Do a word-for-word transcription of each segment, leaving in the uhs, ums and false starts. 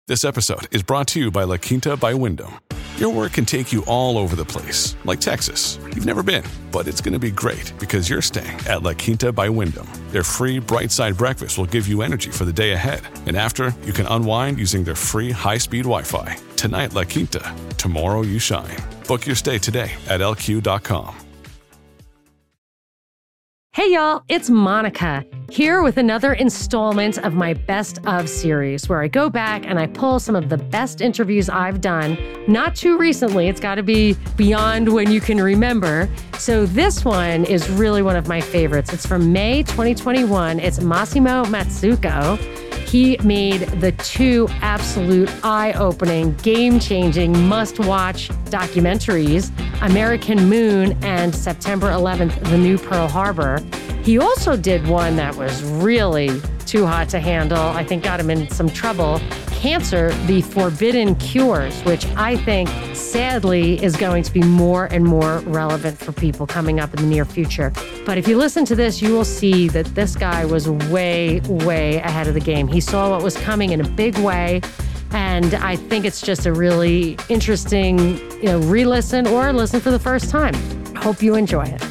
This episode is brought to you by La Quinta by Wyndham. Your work can take you all over the place, like Texas. You've never been, but it's going to be great because you're staying at La Quinta by Wyndham. Their free Bright Side breakfast will give you energy for the day ahead. And after, you can unwind using their free high-speed Wi-Fi. Tonight, La Quinta. Tomorrow, you shine. Book your stay today at L Q dot com. Hey y'all, it's Monica, here with another installment of my Best Of series, where I go back and I pull some of the best interviews I've done, not too recently, it's gotta be beyond when you can remember. So this one is really one of my favorites. It's from May twenty twenty-one, it's Massimo Mazzucco. He made the two absolute eye-opening, game-changing, must-watch documentaries, American Moon and September eleventh, The New Pearl Harbor. He also did one that was really too hot to handle, I think got him in some trouble, Cancer, The Forbidden Cures, which I think, sadly, is going to be more and more relevant for people coming up in the near future. But if you listen to this, you will see that this guy was way, way ahead of the game. He saw what was coming in a big way, and I think it's just a really interesting, you know, re-listen or listen for the first time. Hope you enjoy it.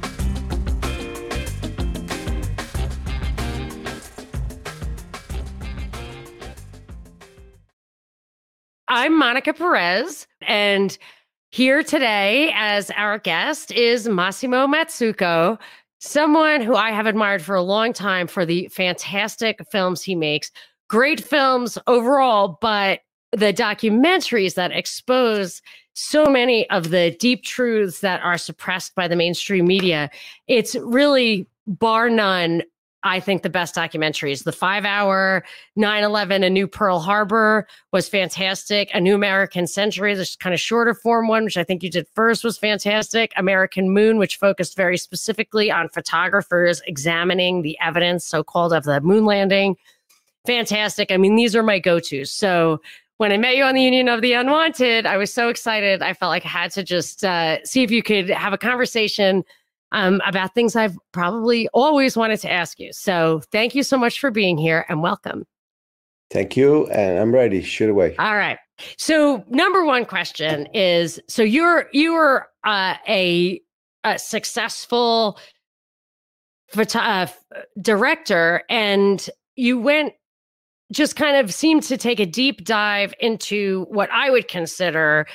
I'm Monica Perez, and here today as our guest is Massimo Mazzucco, someone who I have admired for a long time for the fantastic films he makes. Great films overall, but the documentaries that expose so many of the deep truths that are suppressed by the mainstream media, it's really, bar none, I think the best documentaries. The five-hour nine eleven, A New Pearl Harbor was fantastic. A New American Century, this kind of shorter form one, which I think you did first, was fantastic. American Moon, which focused very specifically on photographers examining the evidence, so-called, of the moon landing. Fantastic. I mean, these are my go-tos. So when I met you on the Union of the Unwanted, I was so excited. I felt like I had to just uh, see if you could have a conversation Um, about things I've probably always wanted to ask you. So thank you so much for being here and welcome. Thank you. And I'm ready. Shoot away. All right. So number one question is, so you're, you were uh, a, a successful photo- uh, director, and you went, just kind of seemed to take a deep dive into what I would consider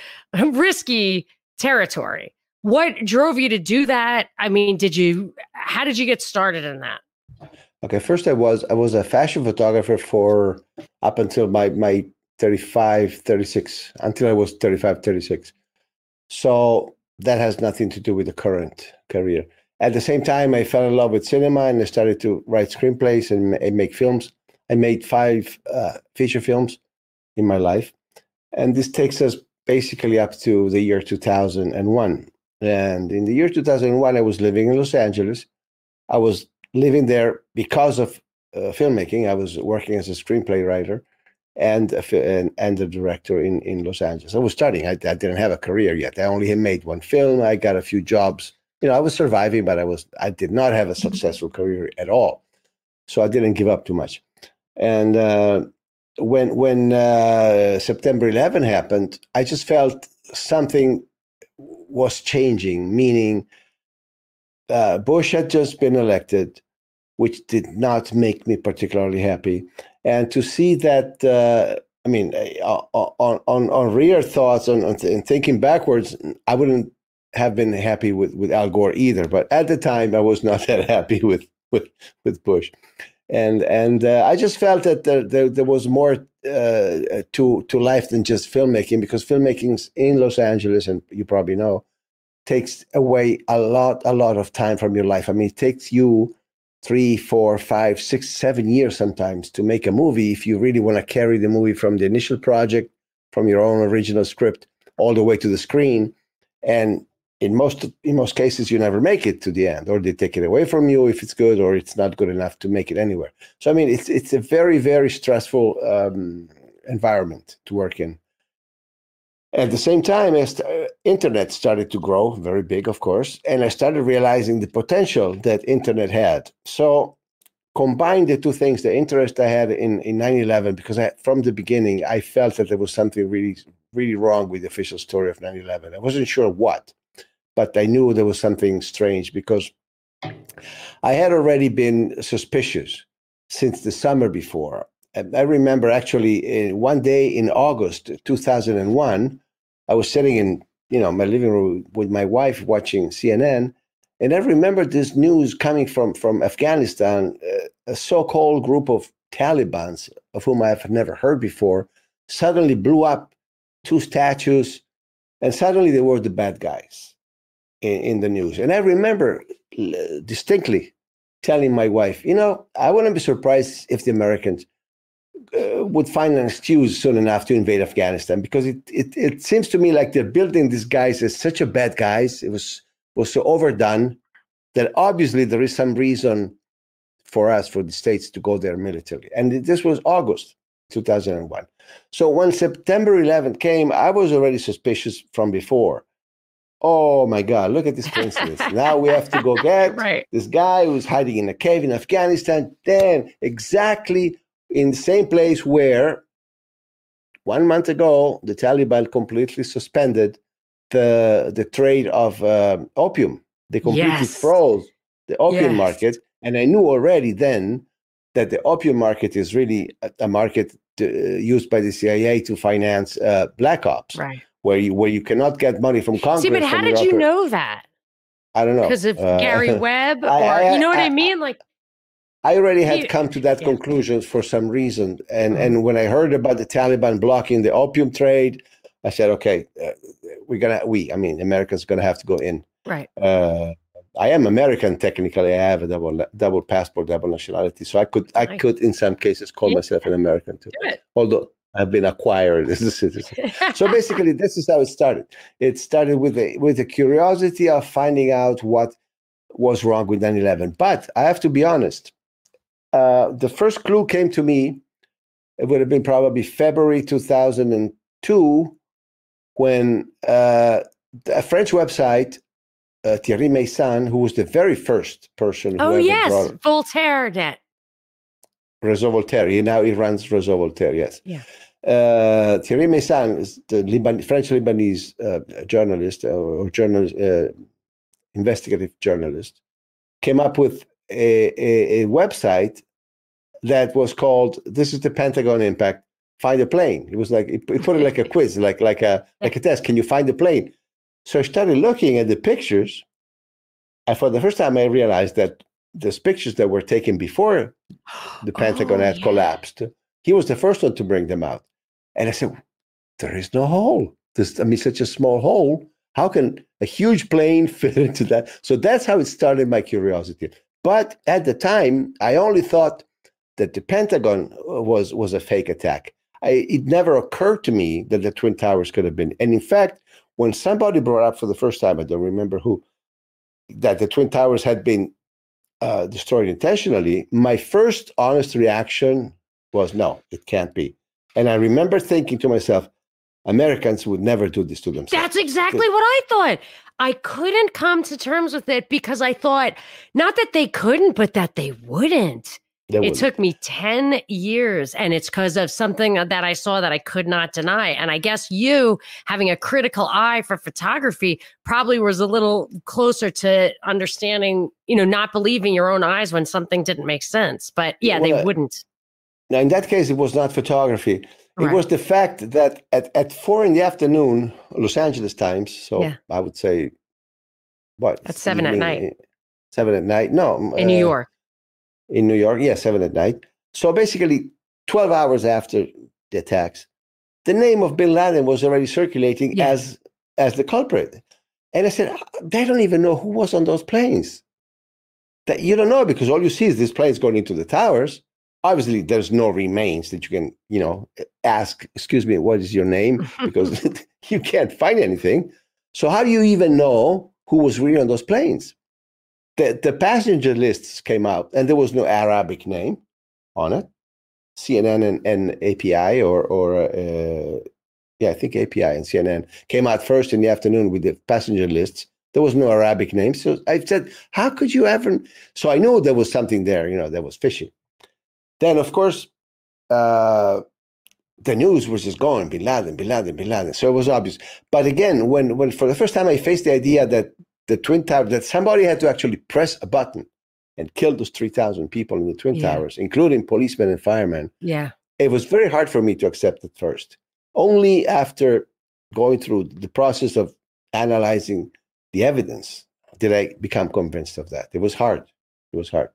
risky territory. What drove you to do that? I mean, did you, how did you get started in that? Okay, first I was, I was a fashion photographer for up until my, my thirty-five, thirty-six, until I was thirty-five, thirty-six. So that has nothing to do with the current career. At the same time, I fell in love with cinema and I started to write screenplays and, and make films. I made five uh, feature films in my life. And this takes us basically up to the year two thousand one. And in the year two thousand one, I was living in Los Angeles. I was living there because of uh, filmmaking. I was working as a screenplay writer and a, and, and a director in, in Los Angeles. I was studying. I, I didn't have a career yet. I only had made one film. I got a few jobs. You know, I was surviving, but I was I did not have a successful career at all. So I didn't give up too much. And uh, when when uh, September eleventh happened, I just felt something was changing, meaning uh, Bush had just been elected, which did not make me particularly happy. And to see that, uh, I mean, uh, on, on, on real thoughts, on, on th- and thinking backwards, I wouldn't have been happy with, with Al Gore either. But at the time, I was not that happy with, with, with Bush. And and uh, I just felt that there, there, there was more uh, to to life than just filmmaking, because filmmaking in Los Angeles, and you probably know, takes away a lot, a lot of time from your life. I mean, it takes you three, four, five, six, seven years sometimes to make a movie if you really want to carry the movie from the initial project, from your own original script, all the way to the screen. And in most in most cases, you never make it to the end, or they take it away from you if it's good, or it's not good enough to make it anywhere. So, I mean, it's it's a very, very stressful um, environment to work in. At the same time, as uh, internet started to grow, very big, of course, and I started realizing the potential that internet had. So combine the two things, the interest I had in, in nine eleven, because I, from the beginning, I felt that there was something really, really wrong with the official story of nine eleven. I wasn't sure what, but I knew there was something strange because I had already been suspicious since the summer before. And I remember actually uh, one day in August two thousand one, I was sitting in you know my living room with my wife watching C N N, and I remember this news coming from, from Afghanistan, uh, a so-called group of Talibans, of whom I've never heard before, suddenly blew up two statues, and suddenly they were the bad guys in, in the news. And I remember distinctly telling my wife, you know, I wouldn't be surprised if the Americans uh, would find an excuse soon enough to invade Afghanistan, because it, it, it seems to me like they're building these guys as such a bad guys. It was was so overdone that obviously there is some reason for us, for the States, to go there militarily. And this was August two thousand one. So when September eleventh came, I was already suspicious from before. Oh my God, look at this coincidence. Now we have to go get right. this guy who's hiding in a cave in Afghanistan. Then exactly in the same place where one month ago, the Taliban completely suspended the the trade of uh, opium. They completely Yes. froze the opium Yes. market. And I knew already then that the opium market is really a, a market to, uh, used by the C I A to finance uh, black ops, Right. where you where you cannot get money from Congress. See, but how from did your you oper- know that? I don't know. Because of Uh, Gary Webb, or I- I- you know what I, I- mean? Like, I already had You- come to that yeah. conclusion for some reason. And Mhm. and when I heard about the Taliban blocking the opium trade, I said, okay, uh, we're going to, we, I mean, Americans going to have to go in. right. Uh, I am American technically. I have a double double passport, double nationality, so I could I Nice. could in some cases call Yeah. myself an American too. Do it. Although I've been acquired as a citizen. So basically, this is how it started. It started with a with a curiosity of finding out what was wrong with nine eleven. But I have to be honest. Uh, the first clue came to me. It would have been probably February two thousand two, when uh, a French website. Uh, Thierry Meyssan, who was the very first person who Oh, ever yes. brought Voltaire net. Réseau Voltaire. He now he runs Réseau Voltaire, yes. Yeah. Uh, Thierry Meyssan is the Liban- French-Lebanese uh, journalist uh, or journal, uh, investigative journalist, came up with a, a, a website that was called, this is the Pentagon Impact, find a plane. It was like, he put it like a quiz, like, like, a, like a test. Can you find a plane? So I started looking at the pictures, and for the first time I realized that those pictures that were taken before the Pentagon Oh, had yeah. collapsed, he was the first one to bring them out. And I said, there is no hole. There's, I mean, such a small hole. How can a huge plane fit into that? So that's how it started my curiosity. But at the time, I only thought that the Pentagon was, was a fake attack. I, it never occurred to me that the Twin Towers could have been. And in fact, when somebody brought up for the first time, I don't remember who, that the Twin Towers had been uh, destroyed intentionally, my first honest reaction was, no, it can't be. And I remember thinking to myself, Americans would never do this to themselves. That's exactly what I thought. I couldn't come to terms with it because I thought, not that they couldn't, but that they wouldn't. They It wouldn't. took me ten years, and it's because of something that I saw that I could not deny. And I guess you, having a critical eye for photography, probably was a little closer to understanding, you know, not believing your own eyes when something didn't make sense. But yeah, Well, they uh, wouldn't. Now, in that case, it was not photography. It Right. was the fact that at, at four in the afternoon, Los Angeles times, so Yeah. I would say, what? At seven at evening, night. Seven at night? No. In New uh, York. In New York, yeah, seven at night. So basically, twelve hours after the attacks, the name of Bin Laden was already circulating Yeah. as as the culprit. And I said, they don't even know who was on those planes. That you don't know, because all you see is these planes going into the towers. Obviously, there's no remains that you can, you know, ask, excuse me, what is your name? Because you can't find anything. So how do you even know who was really on those planes? The, the passenger lists came out, and there was no Arabic name on it. C N N and, and A P I, or, or uh, yeah, I think A P I and C N N came out first in the afternoon with the passenger lists. There was no Arabic name. So I said, how could you ever? So I knew there was something there, you know, that was fishy. Then, of course, uh, the news was just going, Bin Laden, Bin Laden, Bin Laden. So it was obvious. But again, when, when for the first time I faced the idea that the Twin Towers, that somebody had to actually press a button and kill those three thousand people in the Twin yeah. Towers, including policemen and firemen. Yeah. It was very hard for me to accept at first. Only after going through the process of analyzing the evidence did I become convinced of that. It was hard. It was hard.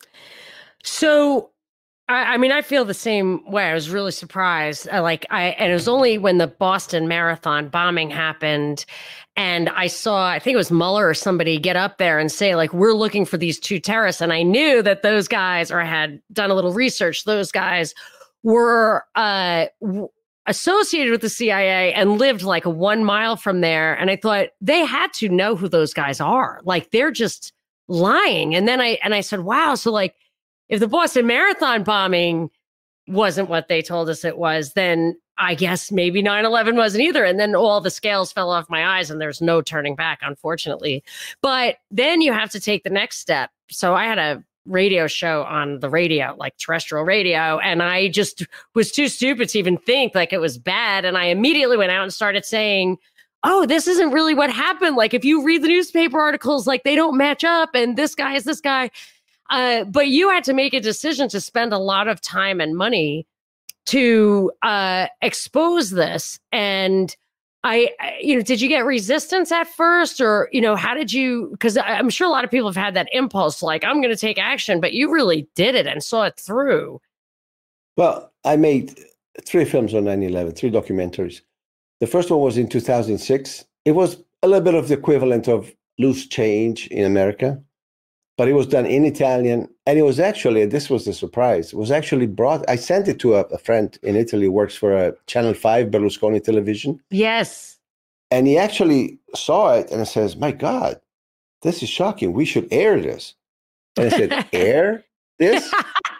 So, I, I mean, I feel the same way. I was really surprised. I, like, I, and it was only when the Boston Marathon bombing happened, and I saw, I think it was Mueller or somebody get up there and say, like, we're looking for these two terrorists. And I knew that those guys, or I had done a little research, those guys were uh, w- associated with the C I A and lived like one mile from there. And I thought they had to know who those guys are. Like, they're just lying. And then I, and I said, wow. So like, if the Boston Marathon bombing wasn't what they told us it was, then I guess maybe nine eleven wasn't either. And then all the scales fell off my eyes and there's no turning back, unfortunately. But then you have to take the next step. So I had a radio show on the radio, like terrestrial radio. And I just was too stupid to even think like it was bad. And I immediately went out and started saying, oh, this isn't really what happened. Like, if you read the newspaper articles, like, they don't match up. And this guy is this guy. Uh, but you had to make a decision to spend a lot of time and money to uh, expose this. And I, you know, did you get resistance at first, or, you know, how did you, because I'm sure a lot of people have had that impulse, like, I'm going to take action, but you really did it and saw it through. Well, I made three films on nine eleven, three documentaries. The first one was in two thousand six. It was a little bit of the equivalent of Loose Change in America, but it was done in Italian. And it was actually, this was the surprise, it was actually brought, I sent it to a, a friend in Italy who works for a Channel five Berlusconi television. Yes. And he actually saw it and says, my God, this is shocking. We should air this. And I said, air this?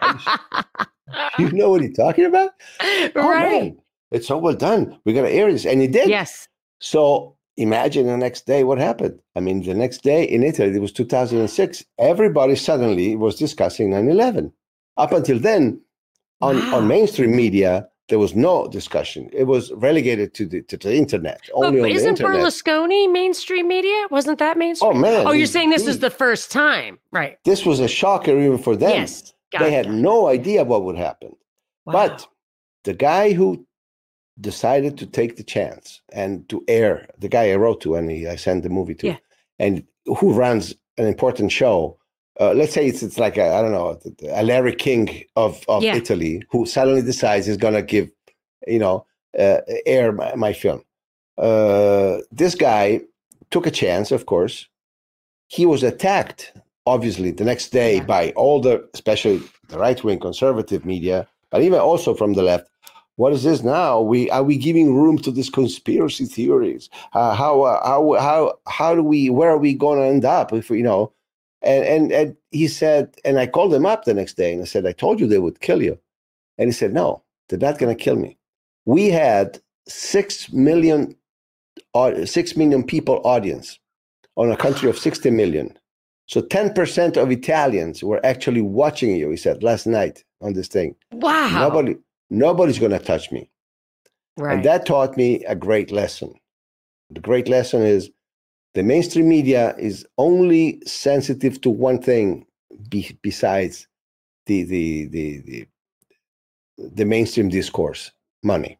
You know what he's talking about? Right. Oh, man, it's so well done. We're going to air this. And he did. Yes. So imagine the next day what happened. I mean, the next day in Italy, it was two thousand six. Everybody suddenly was discussing nine eleven. Up until then, on, wow. on mainstream media, there was no discussion. It was relegated to the to the internet. Only but on isn't the internet. Berlusconi mainstream media? Wasn't that mainstream? Oh, man. Oh, you're saying this he, is the first time, right? This was a shocker even for them. Yes. Got they it, had got no idea what would happen. Wow. But the guy who decided to take the chance and to air, the guy I wrote to and he, I sent the movie to, yeah. and who runs an important show, uh, let's say it's it's like, a, I don't know, a Larry King of, of yeah. Italy, who suddenly decides he's going to give, you know, uh, air my, my film. Uh, this guy took a chance, of course. He was attacked, obviously, the next day yeah. by all the, especially the right-wing conservative media, but even also from the left. What is this now? We are we giving room to these conspiracy theories? Uh, how uh, how how how do we? Where are we going to end up? If we, you know, and and and he said, and I called him up the next day and I said, I told you they would kill you, and he said, no, they're not going to kill me. We had six million, six million people audience on a country of sixty million. So ten percent of Italians were actually watching you. He said last night on this thing. Wow. Nobody. Nobody's going to touch me. Right. And that taught me a great lesson. The great lesson is the mainstream media is only sensitive to one thing be, besides the, the, the, the, the mainstream discourse, money.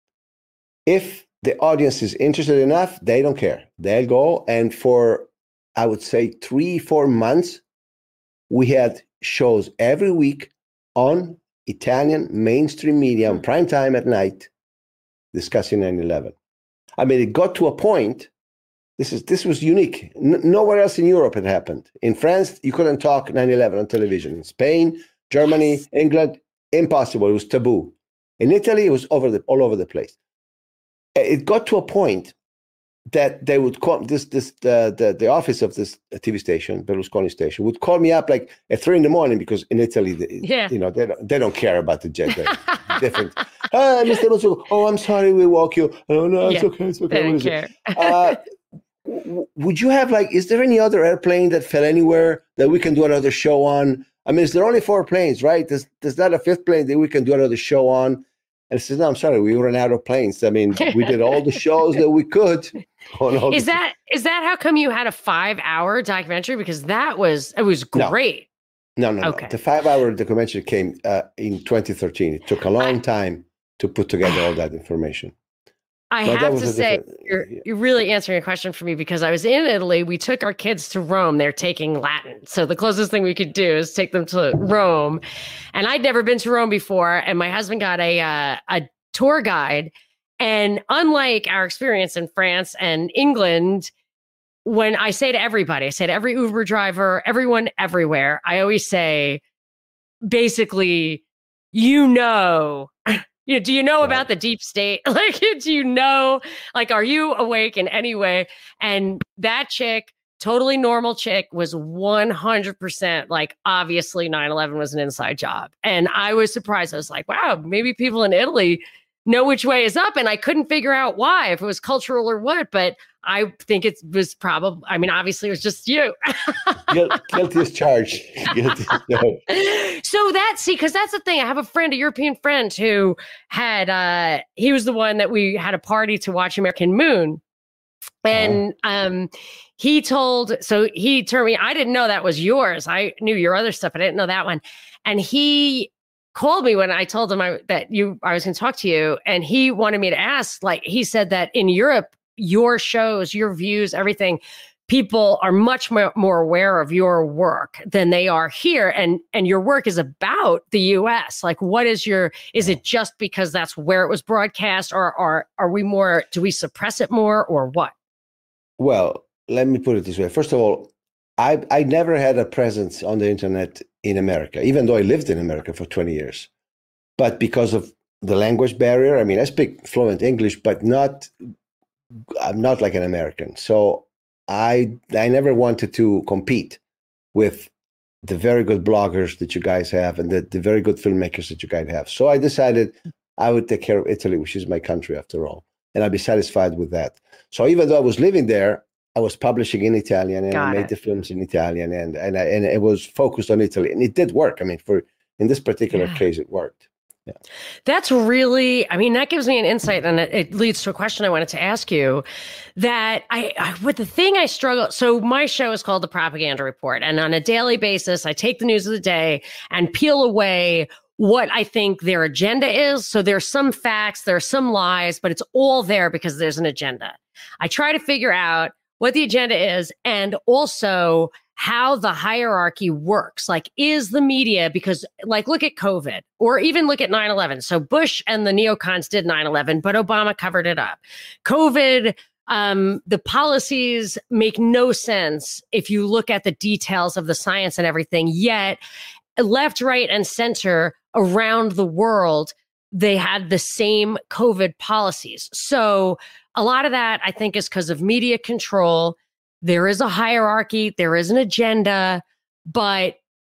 If the audience is interested enough, they don't care. They'll go. And for, I would say, three, four months, we had shows every week on Italian mainstream media on prime time at night discussing nine eleven. I mean, it got to a point, this is this was unique. N- nowhere else in Europe it happened. In France, you couldn't talk nine eleven on television. In Spain, Germany, yes. England, impossible. It was taboo. In Italy, it was over the, all over the place. It got to a point that they would call this this the the, the office of this T V station, Berlusconi station, would call me up like at three in the morning because in Italy, they, yeah. you know, they don't, they don't care about the jet. Different. Hi, Mister Berlusconi. Oh, I'm sorry, we woke you. Oh no, it's yeah, okay, it's okay. They don't care. uh, w- would you have like, is there any other airplane that fell anywhere that we can do another show on? I mean, is there only four planes, right? There's, there's not a fifth plane that we can do another show on. And it says, no, I'm sorry, we ran out of planes. I mean, we did all the shows that we could. On all is the- that is that how come you had a five hour documentary? Because that was it was great. No, no, no. Okay. no. The five hour documentary came uh, in twenty thirteen. It took a long I, time to put together all that information. I but have to say, you're, you're really answering a question for me because I was in Italy. We took our kids to Rome. They're taking Latin. So the closest thing we could do is take them to Rome. And I'd never been to Rome before. And my husband got a uh, a tour guide. And unlike our experience in France and England, when I say to everybody, I say to every Uber driver, everyone everywhere, I always say, basically, you know, you know, do you know about the deep state? Like, do you know, like, are you awake in any way? And that chick, totally normal chick, was one hundred percent like, obviously nine eleven was an inside job. And I was surprised. I was like, wow, maybe people in Italy know which way is up. And I couldn't figure out why, if it was cultural or what, but I think it was probably, I mean, obviously it was just you. Guilty as charged. Guilty as charged. So that, see, because that's the thing. I have a friend, a European friend who had, uh, he was the one that we had a party to watch American Moon. And uh-huh. um, he told, so he told me, I didn't know that was yours. I knew your other stuff, but I didn't know that one. And he called me when I told him I, that you, I was going to talk to you. And he wanted me to ask, like, he said that in Europe, your shows, your views, everything, people are much more, more aware of your work than they are here. And, and your work is about the U S. Like, what is your, is it just because that's where it was broadcast, or, or are we more, do we suppress it more, or what? Well, let me put it this way. First of all, I, I never had a presence on the internet in America, even though I lived in America for twenty years. But because of the language barrier, I mean, I speak fluent English, but not, I'm not like an American. So I I never wanted to compete with the very good bloggers that you guys have and the, the very good filmmakers that you guys have. So I decided I would take care of Italy, which is my country after all, and I'd be satisfied with that. So even though I was living there, I was publishing in Italian, and Got I made it. the films in Italian, and and I, and it was focused on Italy, and it did work. I mean, for in this particular yeah. case, it worked. Yeah. That's really, I mean, that gives me an insight, and it, it leads to a question I wanted to ask you. That I, I, with the thing I struggle, so my show is called The Propaganda Report, and on a daily basis, I take the news of the day and peel away what I think their agenda is. So there's some facts, there's some lies, but it's all there because there's an agenda. I try to figure out what the agenda is, and also how the hierarchy works. Like, is the media, because like, look at COVID, or even look at nine eleven. So Bush and the neocons did nine eleven, but Obama covered it up. COVID, um, the policies make no sense if you look at the details of the science and everything, yet left, right, and center around the world, they had the same COVID policies. So a lot of that, I think, is because of media control. There is a hierarchy, there is an agenda, but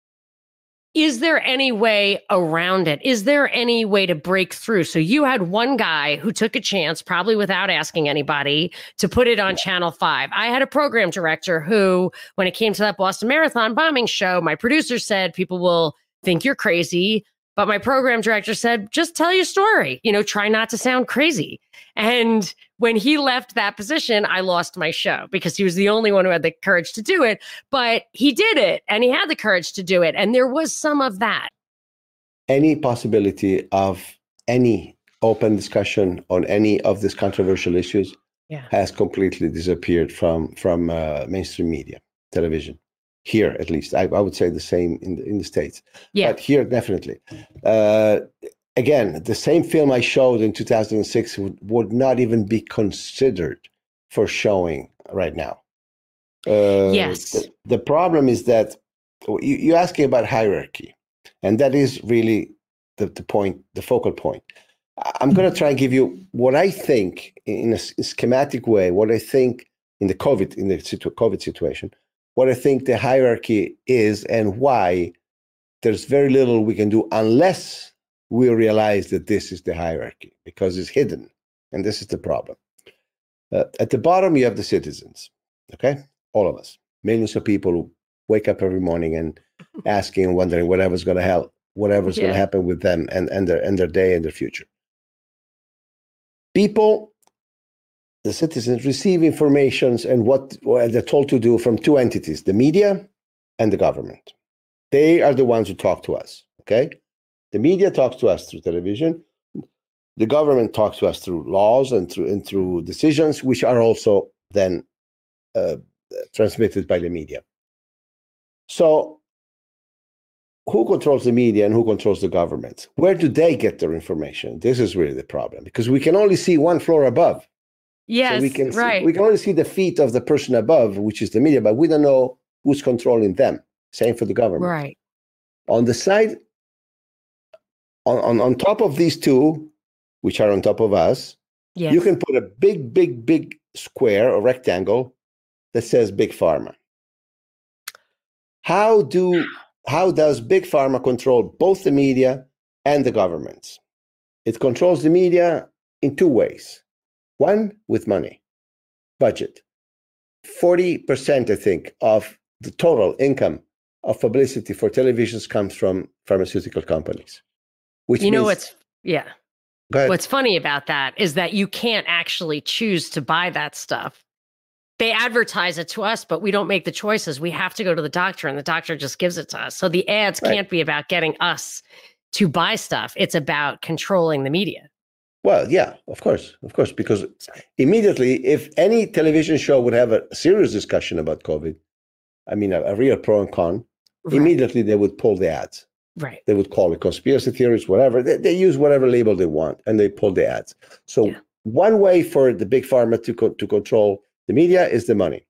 is there any way around it? Is there any way to break through? So you had one guy who took a chance, probably without asking anybody, to put it on Channel five. I had a program director who, when it came to that Boston Marathon bombing show, my producer said, people will think you're crazy. But my program director said, just tell your story, you know, try not to sound crazy. And when he left that position, I lost my show because he was the only one who had the courage to do it. But he did it, and he had the courage to do it. And there was some of that. Any possibility of any open discussion on any of these controversial issues yeah. has completely disappeared from, from uh, mainstream media, television. Here, at least, I, I would say the same in the, in the States. Yeah. But here, definitely. Uh, again, the same film I showed in two thousand six would, would not even be considered for showing right now. Uh, yes. The, the problem is that you, you're asking about hierarchy, and that is really the, the point, the focal point. I'm going to try and give you what I think in a, a schematic way, what I think in the COVID, in the situ- COVID situation, what I think the hierarchy is, and why there's very little we can do unless we realize that this is the hierarchy, because it's hidden. And this is the problem. Uh, at the bottom, you have the citizens. Okay, all of us, millions of people who wake up every morning and asking and wondering whatever's going to help, whatever's yeah. going to happen with them and, and their and their day and their future. People, the citizens, receive informations and what, what they're told to do from two entities, the media and the government. They are the ones who talk to us. Okay, the media talks to us through television. The government talks to us through laws and through and through decisions, which are also then uh, transmitted by the media. So, who controls the media and who controls the government? Where do they get their information? This is really the problem, because we can only see one floor above. Yes, so we can right. See, we can only see the feet of the person above, which is the media, but we don't know who's controlling them. Same for the government. Right. On the side, on, on, on top of these two, which are on top of us, yes. you can put a big, big, big square or rectangle that says Big Pharma. How do how does Big Pharma control both the media and the governments? It controls the media in two ways. One, with money, budget. forty percent, I think, of the total income of publicity for televisions comes from pharmaceutical companies. Which you know means, what's yeah. What's funny about that is that you can't actually choose to buy that stuff. They advertise it to us, but we don't make the choices. We have to go to the doctor, and the doctor just gives it to us. So the ads right. can't be about getting us to buy stuff. It's about controlling the media. Well, yeah, of course, of course, because immediately, if any television show would have a serious discussion about COVID, I mean, a, a real pro and con, right. immediately they would pull the ads. Right. They would call it conspiracy theories, whatever. They, they use whatever label they want, and they pull the ads. So yeah. one way for the Big Pharma to co- to control the media is the money.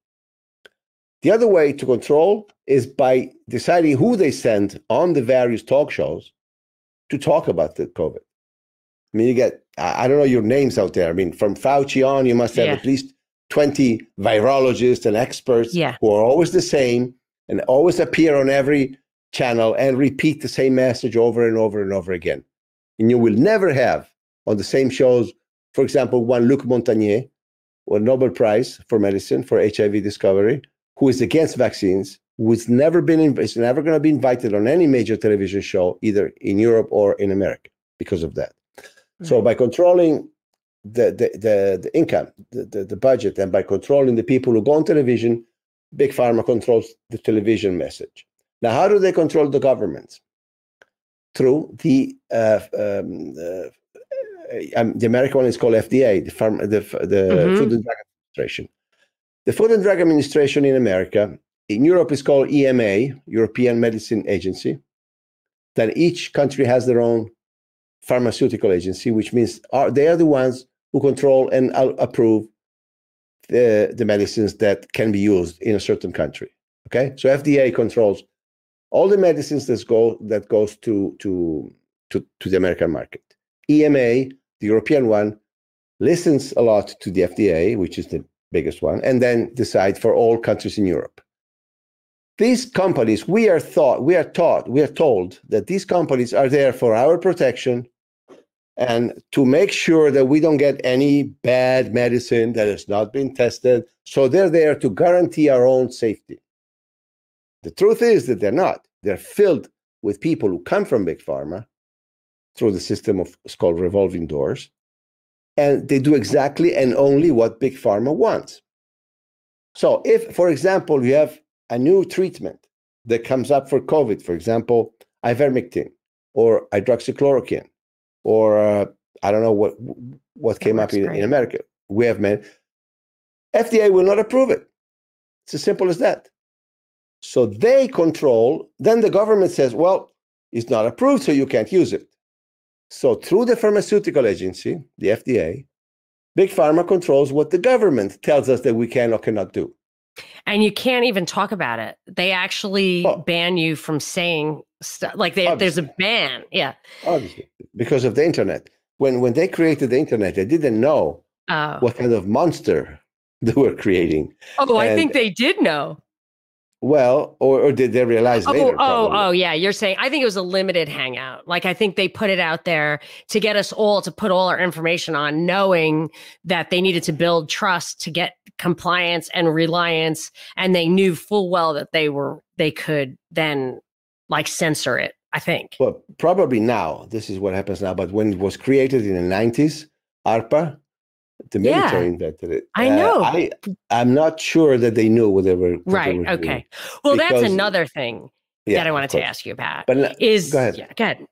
The other way to control is by deciding who they send on the various talk shows to talk about the COVID. I mean, you get, I don't know your names out there. I mean, from Fauci on, you must have yeah. at least twenty virologists and experts yeah. who are always the same and always appear on every channel and repeat the same message over and over and over again. And you will never have on the same shows, for example, one Luc Montagnier, or Nobel Prize for medicine for H I V discovery, who is against vaccines, who has never been, is never going to be invited on any major television show, either in Europe or in America, because of that. Right. So by controlling the the the, the income, the, the the budget, and by controlling the people who go on television, Big Pharma controls the television message. Now, how do they control the government? Through the uh, um, uh, Um, the American one is called F D A, the, Farm, the, the mm-hmm. Food and Drug Administration. The Food and Drug Administration in America, in Europe is called E M A, European Medicine Agency. Then each country has their own pharmaceutical agency, which means are, they are the ones who control and uh, approve the, the medicines that can be used in a certain country. Okay, so F D A controls all the medicines that go that goes to to to, to the American market. E M A, the European one, listens a lot to the F D A, which is the biggest one, and then decide for all countries in Europe. These companies, we are thought, we are taught, we are told that these companies are there for our protection and to make sure that we don't get any bad medicine that has not been tested. So they're there to guarantee our own safety. The truth is that they're not. They're filled with people who come from Big Pharma through the system of, it's called revolving doors. And they do exactly and only what Big Pharma wants. So if, for example, you have a new treatment that comes up for COVID, for example, ivermectin or hydroxychloroquine, or uh, I don't know what what came up in, in America. We have made, F D A will not approve it. It's as simple as that. So they control, then the government says, well, it's not approved, so you can't use it. So through the pharmaceutical agency, the F D A, Big Pharma controls what the government tells us that we can or cannot do. And you can't even talk about it. They actually oh. ban you from saying stuff. Like they, there's a ban. Yeah. Obviously, because of the internet. When when they created the internet, they didn't know oh. what kind of monster they were creating. Oh, and, I think they did know. Well, or, or did they realize oh, later? Oh, probably. oh, yeah. You're saying, I think it was a limited hangout. Like, I think they put it out there to get us all to put all our information on, knowing that they needed to build trust to get compliance and reliance. And they knew full well that they were, they could then like censor it, I think. Well, probably now, this is what happens now. But when it was created in the nineties, ARPA, the military Yeah, invented it. I know. Uh, I, I'm not sure that they knew what they were what right. they were Okay. doing. Well, Because- that's another thing Yeah, that I of wanted to course. ask you about. But no- is go ahead. Yeah, go ahead.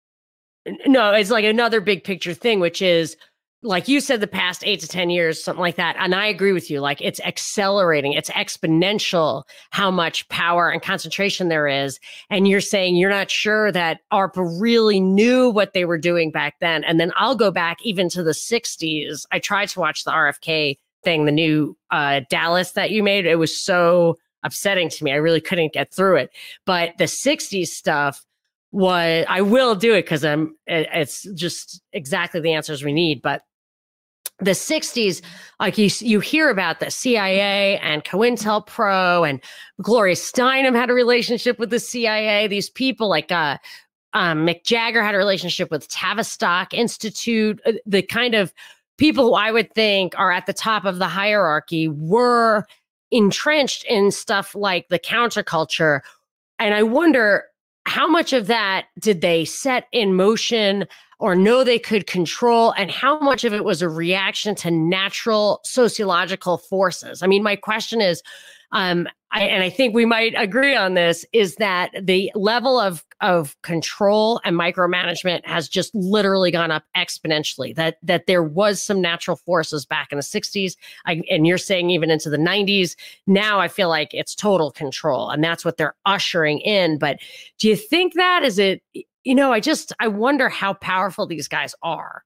No, it's like another big picture thing, which is like you said, the past eight to ten years, something like that. And I agree with you. Like, it's accelerating, it's exponential how much power and concentration there is. And you're saying you're not sure that ARPA really knew what they were doing back then. And then I'll go back even to the sixties. I tried to watch the R F K thing, the new uh, Dallas that you made. It was so upsetting to me. I really couldn't get through it. But the sixties stuff was, I will do it because I'm, it, it's just exactly the answers we need. But the sixties, like you, you hear about the C I A and COINTELPRO, and Gloria Steinem had a relationship with the C I A. These people like uh, um, Mick Jagger had a relationship with Tavistock Institute. Uh, The kind of people who I would think are at the top of the hierarchy were entrenched in stuff like the counterculture. And I wonder, how much of that did they set in motion or know they could control, and how much of it was a reaction to natural sociological forces? I mean, my question is, um, I, and I think we might agree on this, is that the level of, of control and micromanagement has just literally gone up exponentially, that, that there was some natural forces back in the sixties, I, and you're saying even into the nineties. Now I feel like it's total control, and that's what they're ushering in. But do you think that is it? You know, I just, I wonder how powerful these guys are.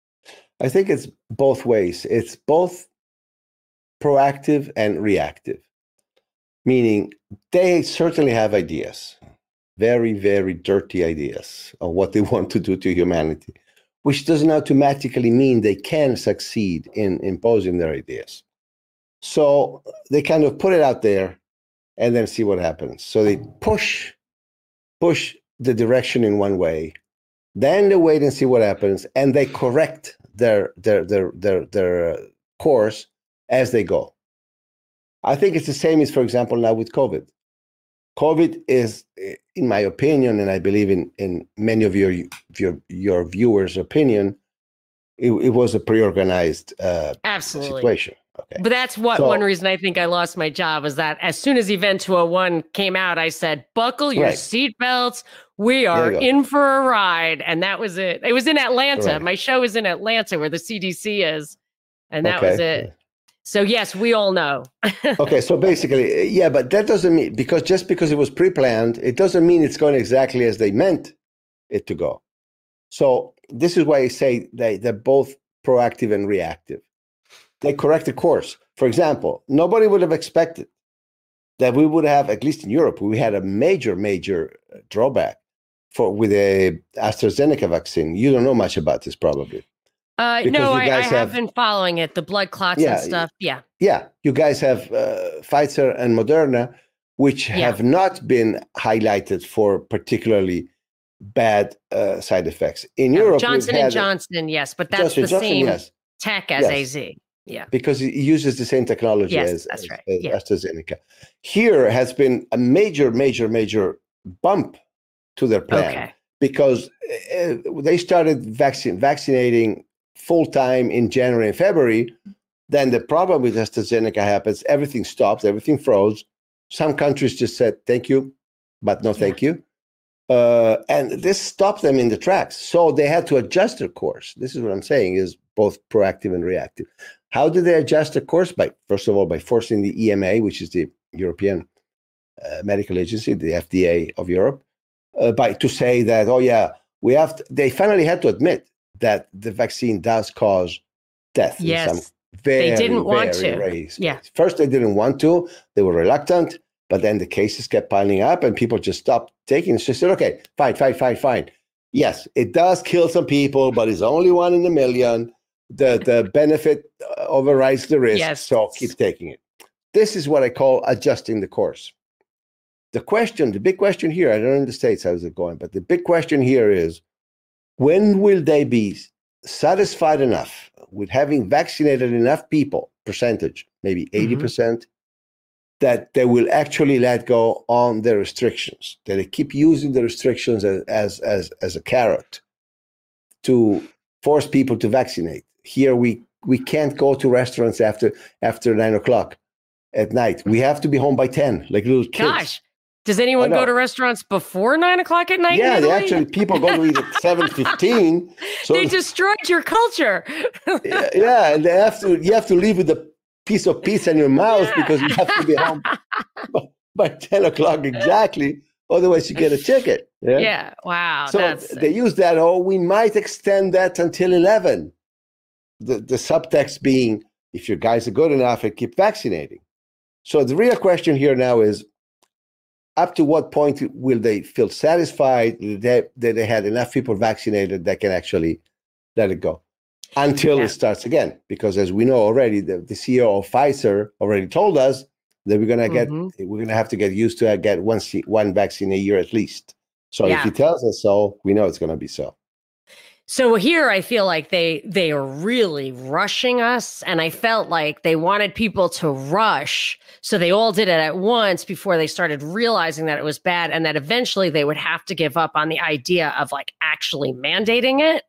I think it's both ways. It's both proactive and reactive, meaning they certainly have ideas, very, very dirty ideas of what they want to do to humanity, which doesn't automatically mean they can succeed in imposing their ideas. So they kind of put it out there and then see what happens. So they push, push the direction in one way, then they wait and see what happens, and they correct their their their their their course as they go. I think it's the same as, for example, now with COVID. COVID is, in my opinion, and I believe in in many of your your your viewers' opinion, it, it was a pre-organized uh, Absolutely. situation. Okay. But that's what So- one reason I think I lost my job is that as soon as Event two oh one came out, I said, buckle your Right. seatbelts. We There are you go. in for a ride. And that was it. It was in Atlanta. Right. My show is in Atlanta where the C D C is. And that Okay. was it. So yes, we all know. Okay, so basically, yeah, but that doesn't mean, because just because it was pre-planned, it doesn't mean it's going exactly as they meant it to go. So this is why I say they, they're both proactive and reactive. They correct the course. For example, nobody would have expected that we would have, at least in Europe, we had a major, major drawback for with a AstraZeneca vaccine. You don't know much about this, probably. Uh, Because no, you I, I guys have, have- been following it, the blood clots Yeah, and stuff. Yeah. Yeah, you guys have uh, Pfizer and Moderna, which Yeah. have not been highlighted for particularly bad uh, side effects. In No, Europe, we've Johnson and had- Johnson, yes, but that's Johnson the Johnson, same yes, tech as Yes. A Z. Yeah. because it uses the same technology Yes, as, that's as- right. as Yeah. AstraZeneca. Here has been a major, major, major bump to their plan Okay. because uh, they started vaccine vaccinating full time in January and February. Then the problem with AstraZeneca happens, everything stopped, everything froze. Some countries just said, thank you, but no thank you. Uh, and this stopped them in the tracks. So they had to adjust their course. This is what I'm saying, is both proactive and reactive. How did they adjust their course? By, first of all, by forcing the E M A, which is the European uh, Medical Agency, the F D A of Europe, uh, by to say that, oh yeah, we have to, they finally had to admit that the vaccine does cause death in Yes. some very, They didn't want very to. rare cases. Yeah. First, they didn't want to. They were reluctant, but then the cases kept piling up and people just stopped taking it. So they said, okay, fine, fine, fine, fine. Yes, it does kill some people, but it's only one in a million. The, the benefit uh, overrides the risk, Yes. so keep taking it. This is what I call adjusting the course. the question, the big question here, I don't know in the States how's it going, but the big question here is, when will they be satisfied enough with having vaccinated enough people, percentage, maybe eighty percent, mm-hmm. that they will actually let go on the restrictions, that they keep using the restrictions as, as, as, as a carrot to force people to vaccinate. Here, we, we can't go to restaurants after, after nine o'clock at night. We have to be home by ten, like little kids. Gosh. Does anyone go to restaurants before nine o'clock at night? Yeah, they actually, people go to eat at seven fifteen. So they destroyed your culture. yeah, yeah, and they have to. You have to leave with a piece of pizza in your mouth yeah. because you have to be home by, by ten o'clock exactly. Otherwise, you get a ticket. Yeah. Yeah. Wow. So that's... they use that. Oh, we might extend that until eleven. The the subtext being, if your guys are good enough, and keep vaccinating. So the real question here now is, up to what point will they feel satisfied that they, they had enough people vaccinated that can actually let it go until yeah. it starts again? Because as we know already, the, the C E O of Pfizer already told us that we're gonna get mm-hmm. we're gonna have to get used to uh, get one one vaccine a year at least. So yeah. if he tells us so, we know it's gonna be so. So here I feel like they they are really rushing us, and I felt like they wanted people to rush, so they all did it at once before they started realizing that it was bad, and that eventually they would have to give up on the idea of like actually mandating it.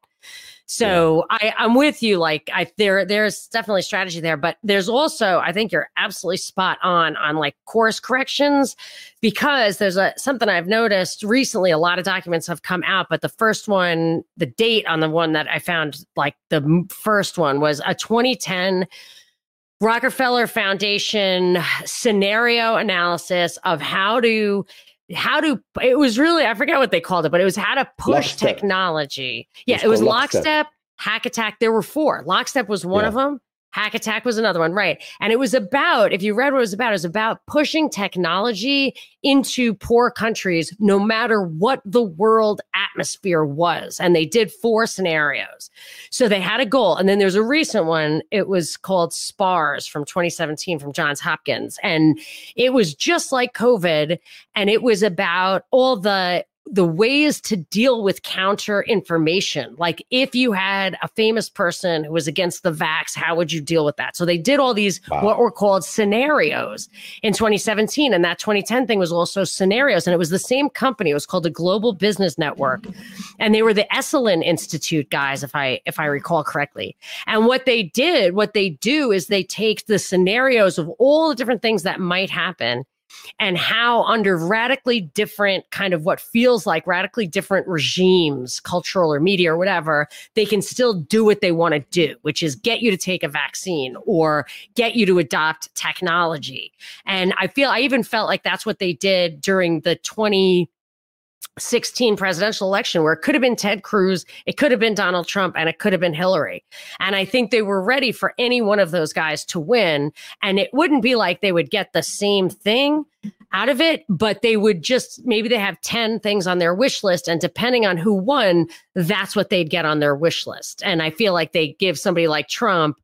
So yeah. I, I'm with you. Like I, there, there's definitely strategy there, but there's also, I think you're absolutely spot on on like course corrections, because there's a something I've noticed recently. A lot of documents have come out, but the first one, the date on the one that I found, like the first one was a twenty ten Rockefeller Foundation scenario analysis of how to. How to, it was really, I forget what they called it, but it was how to push Lockstep. technology. Yeah, it was Lockstep, Lockstep, Hack Attack. There were four. Lockstep was one yeah. of them. Hack Attack was another one, right? And it was about, if you read what it was about, it was about pushing technology into poor countries, no matter what the world atmosphere was. And they did four scenarios. So they had a goal. And then there's a recent one. It was called SPARS from twenty seventeen from Johns Hopkins. And it was just like COVID. And it was about all the the ways to deal with counter information. Like if you had a famous person who was against the vax, how would you deal with that? So they did all these, wow. what were called scenarios in twenty seventeen. And that twenty ten thing was also scenarios. And it was the same company. It was called the Global Business Network. And they were the Esalen Institute guys, if I, if I recall correctly. And what they did, what they do is they take the scenarios of all the different things that might happen, and how under radically different kind of what feels like radically different regimes, cultural or media or whatever, they can still do what they want to do, which is get you to take a vaccine or get you to adopt technology. And I feel, I even felt like that's what they did during the twenty sixteen presidential election, where it could have been Ted Cruz, it could have been Donald Trump, and it could have been Hillary. And I think they were ready for any one of those guys to win. And it wouldn't be like they would get the same thing out of it, but they would just, maybe they have ten things on their wish list, and depending on who won, that's what they'd get on their wish list. And I feel like they give somebody like Trump,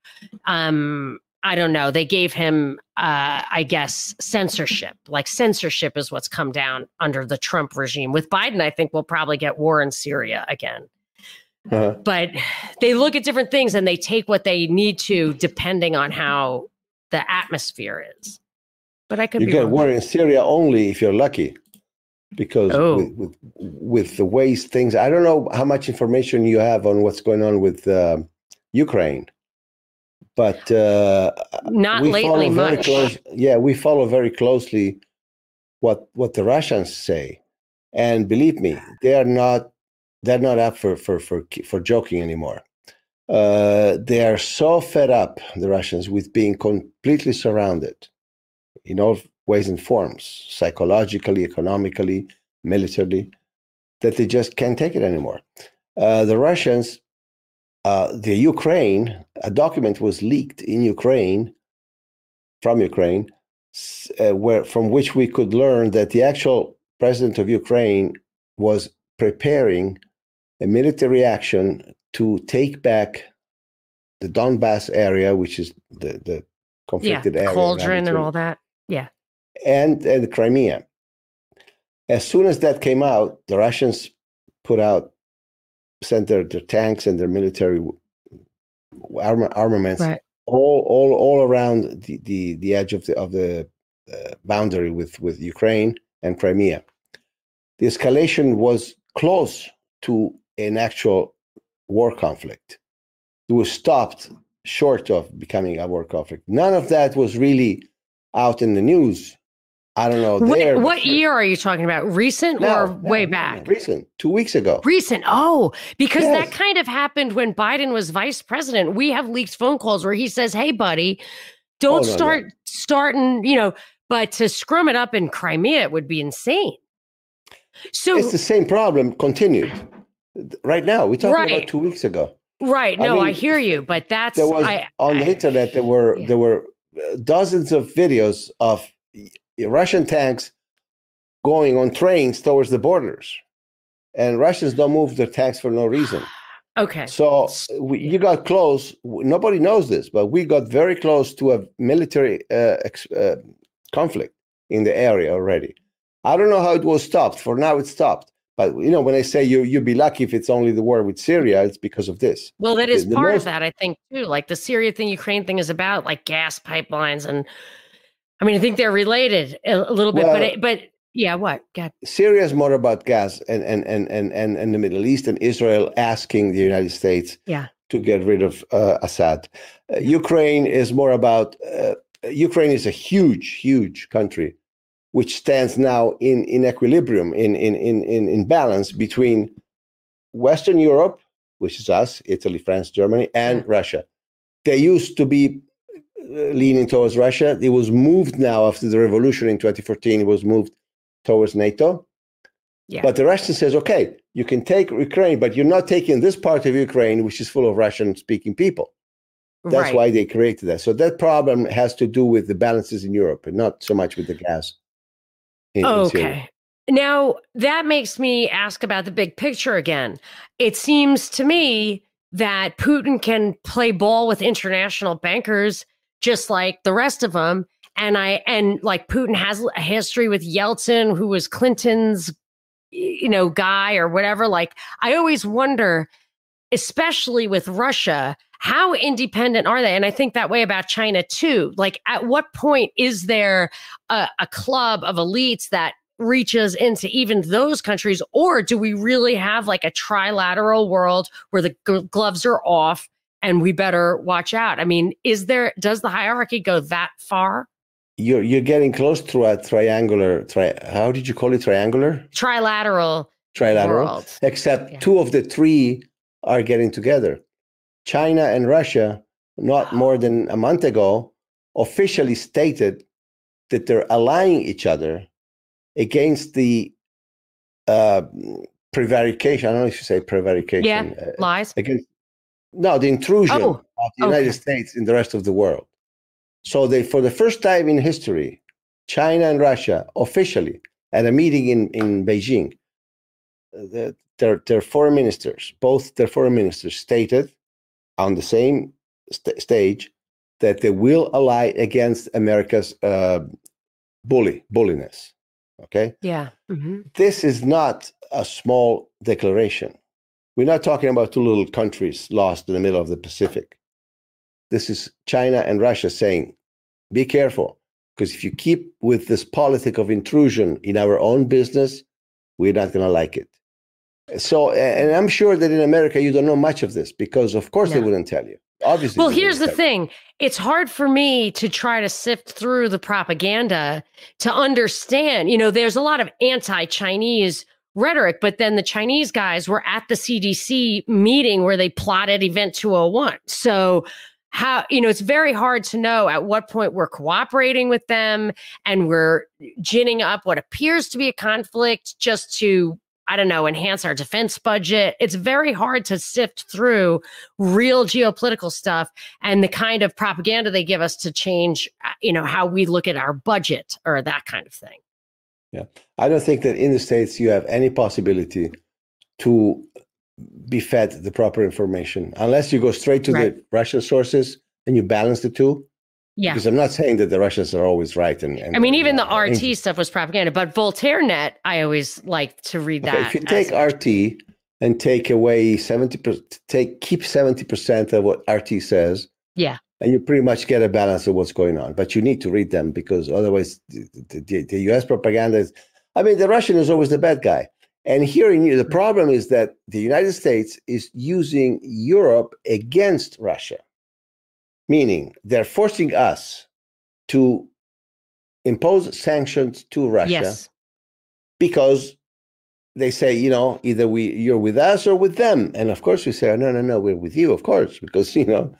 um, I don't know, they gave him, uh, I guess, censorship. Like censorship is what's come down under the Trump regime. With Biden, I think we'll probably get war in Syria again. Uh-huh. But they look at different things and they take what they need to, depending on how the atmosphere is. But I could you be get wrong. war in Syria only if you're lucky, because oh. with, with with the ways things, I don't know how much information you have on what's going on with uh, Ukraine. But uh, not we lately follow very much. Close, yeah, we follow very closely what what the Russians say, and believe me, they are not they're not up for for for for joking anymore. Uh, they are so fed up, the Russians, with being completely surrounded in all ways and forms, psychologically, economically, militarily, that they just can't take it anymore. Uh, the Russians. Uh, the Ukraine, a document was leaked in Ukraine, from Ukraine, uh, where from which we could learn that the actual president of Ukraine was preparing a military action to take back the Donbass area, which is the, the conflicted yeah, area. Cauldron and all that. Yeah. And, and Crimea. As soon as that came out, the Russians put out, sent their, their tanks and their military arm, armaments Right. all all all around the, the, the edge of the of the uh, boundary with, with Ukraine and Crimea. The escalation was close to an actual war conflict. It was stopped short of becoming a war conflict. None of that was really out in the news. I don't know. There, What, what year are you talking about? Recent no, or no, way no, back? no, recent, two weeks ago. Recent. Oh, because Yes. that kind of happened when Biden was vice president. We have leaked phone calls where he says, "Hey, buddy, don't Oh, no, start no. starting." You know, but to scrum it up in Crimea, it would be insane. So It's the same problem continued. Right now, we're talking Right. about two weeks ago. right. I No, I, mean, hear you, but that's There was I, on the I- internet. There were yeah. there were uh, dozens of videos of Russian tanks going on trains towards the borders, and Russians don't move their tanks for no reason. Okay. So we, you got close. Nobody knows this, but we got very close to a military uh, ex, uh, conflict in the area already. I don't know how it was stopped. For now, it's stopped. But you know, when I say you, you'd be lucky if it's only the war with Syria, it's because of this. Well, that is the part most- of that, I think, too. Like the Syria thing, Ukraine thing is about like gas pipelines, and I mean, I think they're related a, a little bit. Well- but it, but yeah, what? God. Syria is more about gas and and and and and, and the Middle East and Israel asking the United States Yeah. to get rid of uh, Assad. Uh, Ukraine is more about uh, Ukraine is a huge, huge country, which stands now in, in equilibrium, in, in, in, in, in balance between Western Europe, which is us, Italy, France, Germany, and Yeah. Russia. They used to be uh, leaning towards Russia. It was moved now after the revolution in twenty fourteen, it was moved towards NATO. Yeah. But the Russian says, okay, you can take Ukraine, but you're not taking this part of Ukraine, which is full of Russian-speaking people. That's right. why they created that. So that problem has to do with the balances in Europe and not so much with the gas. in- in Syria. Okay. Now, that makes me ask about the big picture again. It seems to me that Putin can play ball with international bankers just like the rest of them. And I and like Putin has a history with Yeltsin, who was Clinton's, you know, guy or whatever. Like, I always wonder, especially with Russia, how independent are they? And I think that way about China too. Like, at what point is there a, a club of elites that reaches into even those countries? Or do we really have like a trilateral world where the g- gloves are off and we better watch out? I mean, is there, does the hierarchy go that far? You're you're getting close to a triangular. Tri, how did you call it? Triangular, Trilateral trilateral. world. Except Yeah. two of the three are getting together. China and Russia, not more than a month ago, officially stated that they're allying each other against the uh, prevarication. I don't know if you say prevarication. Yeah, uh, lies. against no, the intrusion Oh, of the United okay. States in the rest of the world. So they, for the first time in history, China and Russia officially at a meeting in, in Beijing, uh, the, their, their foreign ministers, both their foreign ministers stated on the same st- stage that they will ally against America's uh, bully, bulliness. Okay? Yeah. Mhm. This is not a small declaration. We're not talking about two little countries lost in the middle of the Pacific. This is China and Russia saying, be careful, because if you keep with this politic of intrusion in our own business, we're not going to like it. So, and I'm sure that in America, you don't know much of this because, of course, they No. wouldn't tell you. Obviously. Well, they here's the wouldn't tell you. thing. It's hard for me to try to sift through the propaganda to understand. You know, there's a lot of anti-Chinese rhetoric, but then the Chinese guys were at the C D C meeting where they plotted Event two oh one. So how, you know, it's very hard to know at what point we're cooperating with them and we're ginning up what appears to be a conflict just to, I don't know, enhance our defense budget. It's very hard to sift through real geopolitical stuff and the kind of propaganda they give us to change, uh, you know, how we look at our budget or that kind of thing. Yeah. I don't think that in the States you have any possibility to be fed the proper information unless you go straight to Right. the Russian sources and you balance the two. Yeah. Because I'm not saying that the Russians are always right. And, and I mean, even you know, the R T stuff was propaganda, but Voltaire Net, I always like to read that. Okay, if you take R T and take away seventy percent, take keep seventy percent of what R T says. Yeah. And you pretty much get a balance of what's going on. But you need to read them because otherwise the, the, the U S propaganda is, I mean, the Russian is always the bad guy. And here in the problem is that the United States is using Europe against Russia, meaning they're forcing us to impose sanctions to Russia Yes. because they say, you know, either we you're with us or with them. And of course we say, oh, no, no, no, we're with you, of course, because, you know,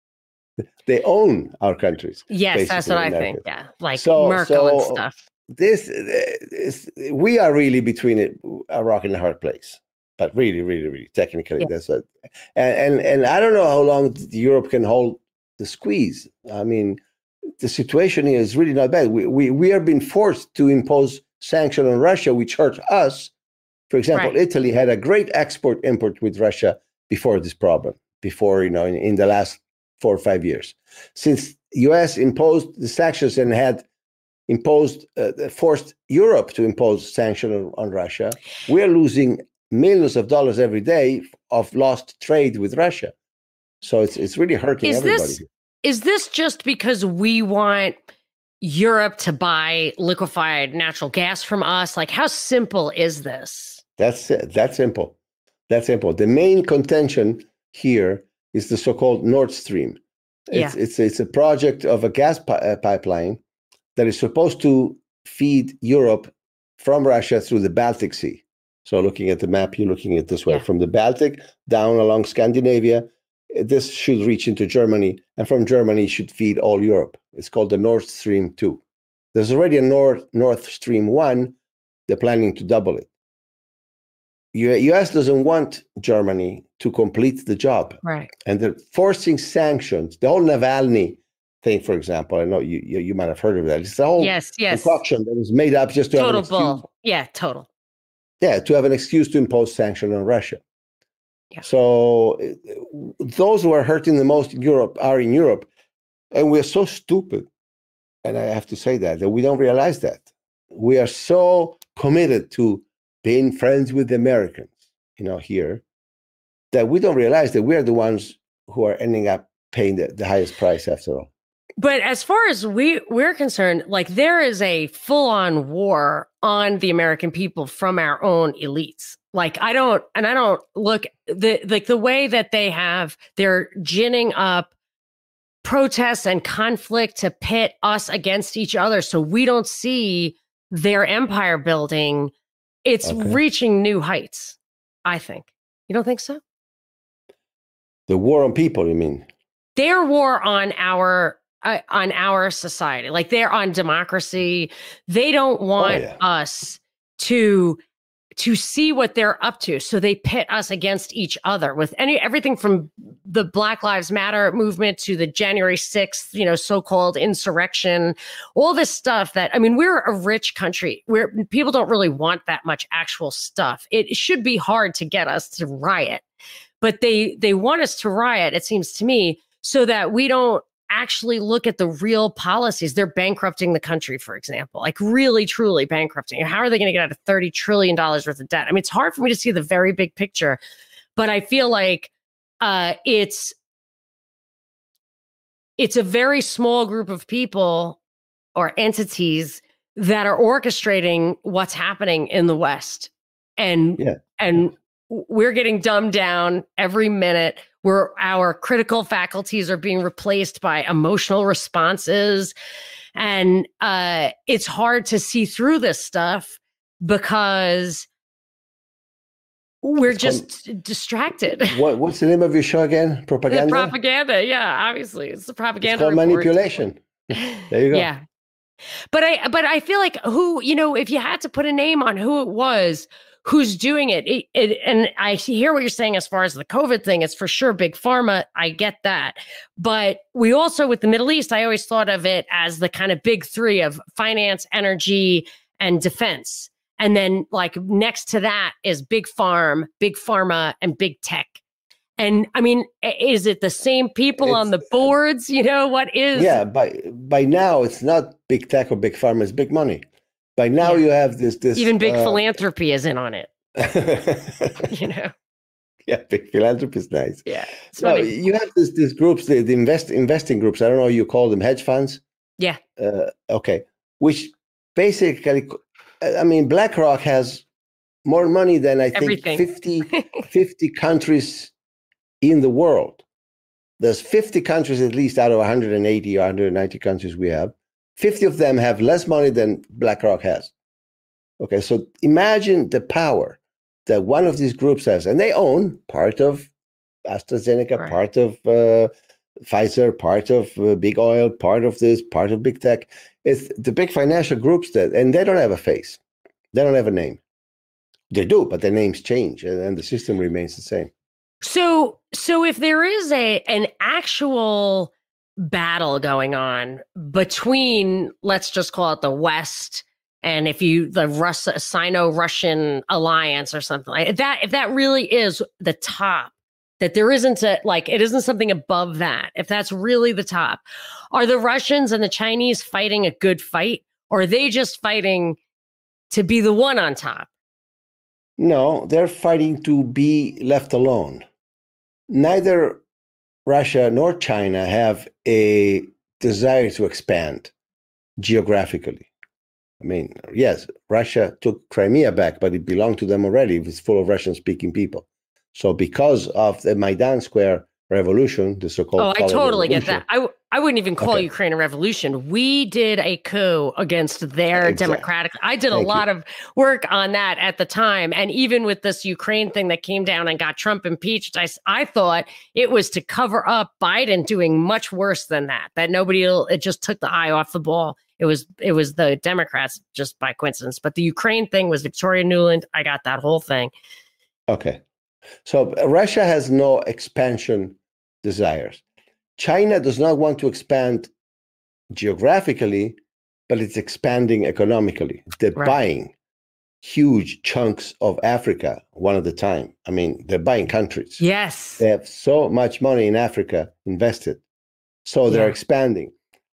they own our countries. Yes, that's what I think. Yeah, like so, Merkel so and stuff. This is, we are really between it, a rock and a hard place. But really, really, really, technically, yeah. that's it. And, and and I don't know how long Europe can hold the squeeze. I mean, the situation here is really not bad. We we we are being forced to impose sanctions on Russia, which hurt us. For example, right. Italy had a great export-import with Russia before this problem, before, you know, in, in the last four or five years. Since U S imposed the sanctions and had imposed, uh, forced Europe to impose sanctions on, on Russia, we're losing millions of dollars every day of lost trade with Russia. So it's it's really hurting is everybody. This, is this just because we want Europe to buy liquefied natural gas from us? Like, how simple is this? That's it. That's simple. That's simple. The main contention here is the so-called Nord Stream. It's, yeah. it's, it's a project of a gas pi- uh, pipeline that is supposed to feed Europe from Russia through the Baltic Sea. So looking at the map, you're looking at this way, yeah. from the Baltic down along Scandinavia. This should reach into Germany, and from Germany should feed all Europe. It's called the Nord Stream two. There's already a North, Nord Stream one. They're planning to double it. U S doesn't want Germany to complete the job. Right. And they're forcing sanctions. The whole Navalny thing, for example, I know you you, you might have heard of that. It's the whole yes, yes. concoction that was made up just to total have an excuse. bull. Yeah, total. Yeah, to have an excuse to impose sanctions on Russia. Yeah. So those who are hurting the most in Europe are in Europe. And we're so stupid, and I have to say that, that we don't realize that. We are so committed to being friends with the Americans, you know, here, that we don't realize that we're the ones who are ending up paying the, the highest price after all. But as far as we, we're concerned, like there is a full-on war on the American people from our own elites. Like I don't, and I don't look, the like the way that they have, they're ginning up protests and conflict to pit us against each other so we don't see their empire building. It's okay. Reaching new heights, I think. You don't think so? The war on people, you mean? Their war on our uh, on our society, like they're on democracy. They don't want oh, yeah. us to to see what they're up to, so they pit us against each other with any everything from the Black Lives Matter movement to the January sixth, you know, so-called insurrection, all this stuff that, I mean, we're a rich country where people don't really want that much actual stuff. It should be hard to get us to riot, but they they want us to riot, it seems to me, so that we don't actually look at the real policies. They're bankrupting the country, for example, like really, truly bankrupting. How are they going to get out of thirty trillion dollars worth of debt? I mean, it's hard for me to see the very big picture, but I feel like uh, it's it's a very small group of people or entities that are orchestrating what's happening in the West. And, yeah. and we're getting dumbed down every minute. Where our critical faculties are being replaced by emotional responses. And uh, it's hard to see through this stuff because we're it's just called, distracted. What, what's the name of your show again? Propaganda? The propaganda, yeah, obviously. It's the propaganda. It's called report. Manipulation. There you go. Yeah. But I, but I feel like who, you know, if you had to put a name on who it was, who's doing it. It, it. And I hear what you're saying as far as the COVID thing. It's for sure big pharma. I get that. But we also, with the Middle East, I always thought of it as the kind of big three of finance, energy, and defense. And then like next to that is big farm, big pharma, and big tech. And I mean, is it the same people It's, on the boards? You know, what is? Yeah, by by now it's not big tech or big pharma, it's big money. By now Yeah. you have this this Even big uh, philanthropy is in on it. You know. Yeah, big philanthropy is nice. Yeah. It's No, funny. you have this these groups, the, the invest investing groups. I don't know, you call them hedge funds. Yeah. Uh, okay, which basically, I mean, BlackRock has more money than I think Everything. fifty, fifty countries in the world. There's fifty countries at least out of one hundred eighty or one hundred ninety countries we have. fifty of them have less money than BlackRock has. Okay, so imagine the power that one of these groups has, and they own part of AstraZeneca, Right. part of uh, Pfizer, part of uh, big oil, part of this, part of big tech. It's the big financial groups that, and they don't have a face. They don't have a name. They do, but their names change, and, and the system remains the same. So, so if there is a an actual battle going on between, let's just call it the West, and if you the Rus- Sino-Russian alliance or something like that, if that really is the top, that there isn't a like it isn't something above that. If that's really the top, are the Russians and the Chinese fighting a good fight, or are they just fighting to be the one on top? No, they're fighting to be left alone. Neither Russia nor China have a desire to expand geographically. I mean, yes, Russia took Crimea back, but it belonged to them already. It was full of Russian-speaking people. So because of the Maidan Square revolution, the so-called Oh, I color totally get revolution, that. I, w- I wouldn't even call Okay. Ukraine a revolution. We did a coup against their Exactly. democratic. I did a Thank lot you. of work on that at the time. And even with this Ukraine thing that came down and got Trump impeached, I, s- I thought it was to cover up Biden doing much worse than that, that nobody, it just took the eye off the ball. It was it was the Democrats just by coincidence. But the Ukraine thing was Victoria Nuland. I got that whole thing. Okay. So uh, Russia has no expansion desires. China does not want to expand geographically, but it's expanding economically. They're Right. buying huge chunks of Africa one at a time. I mean, they're buying countries. Yes. They have so much money in Africa invested. So they're Yeah. expanding.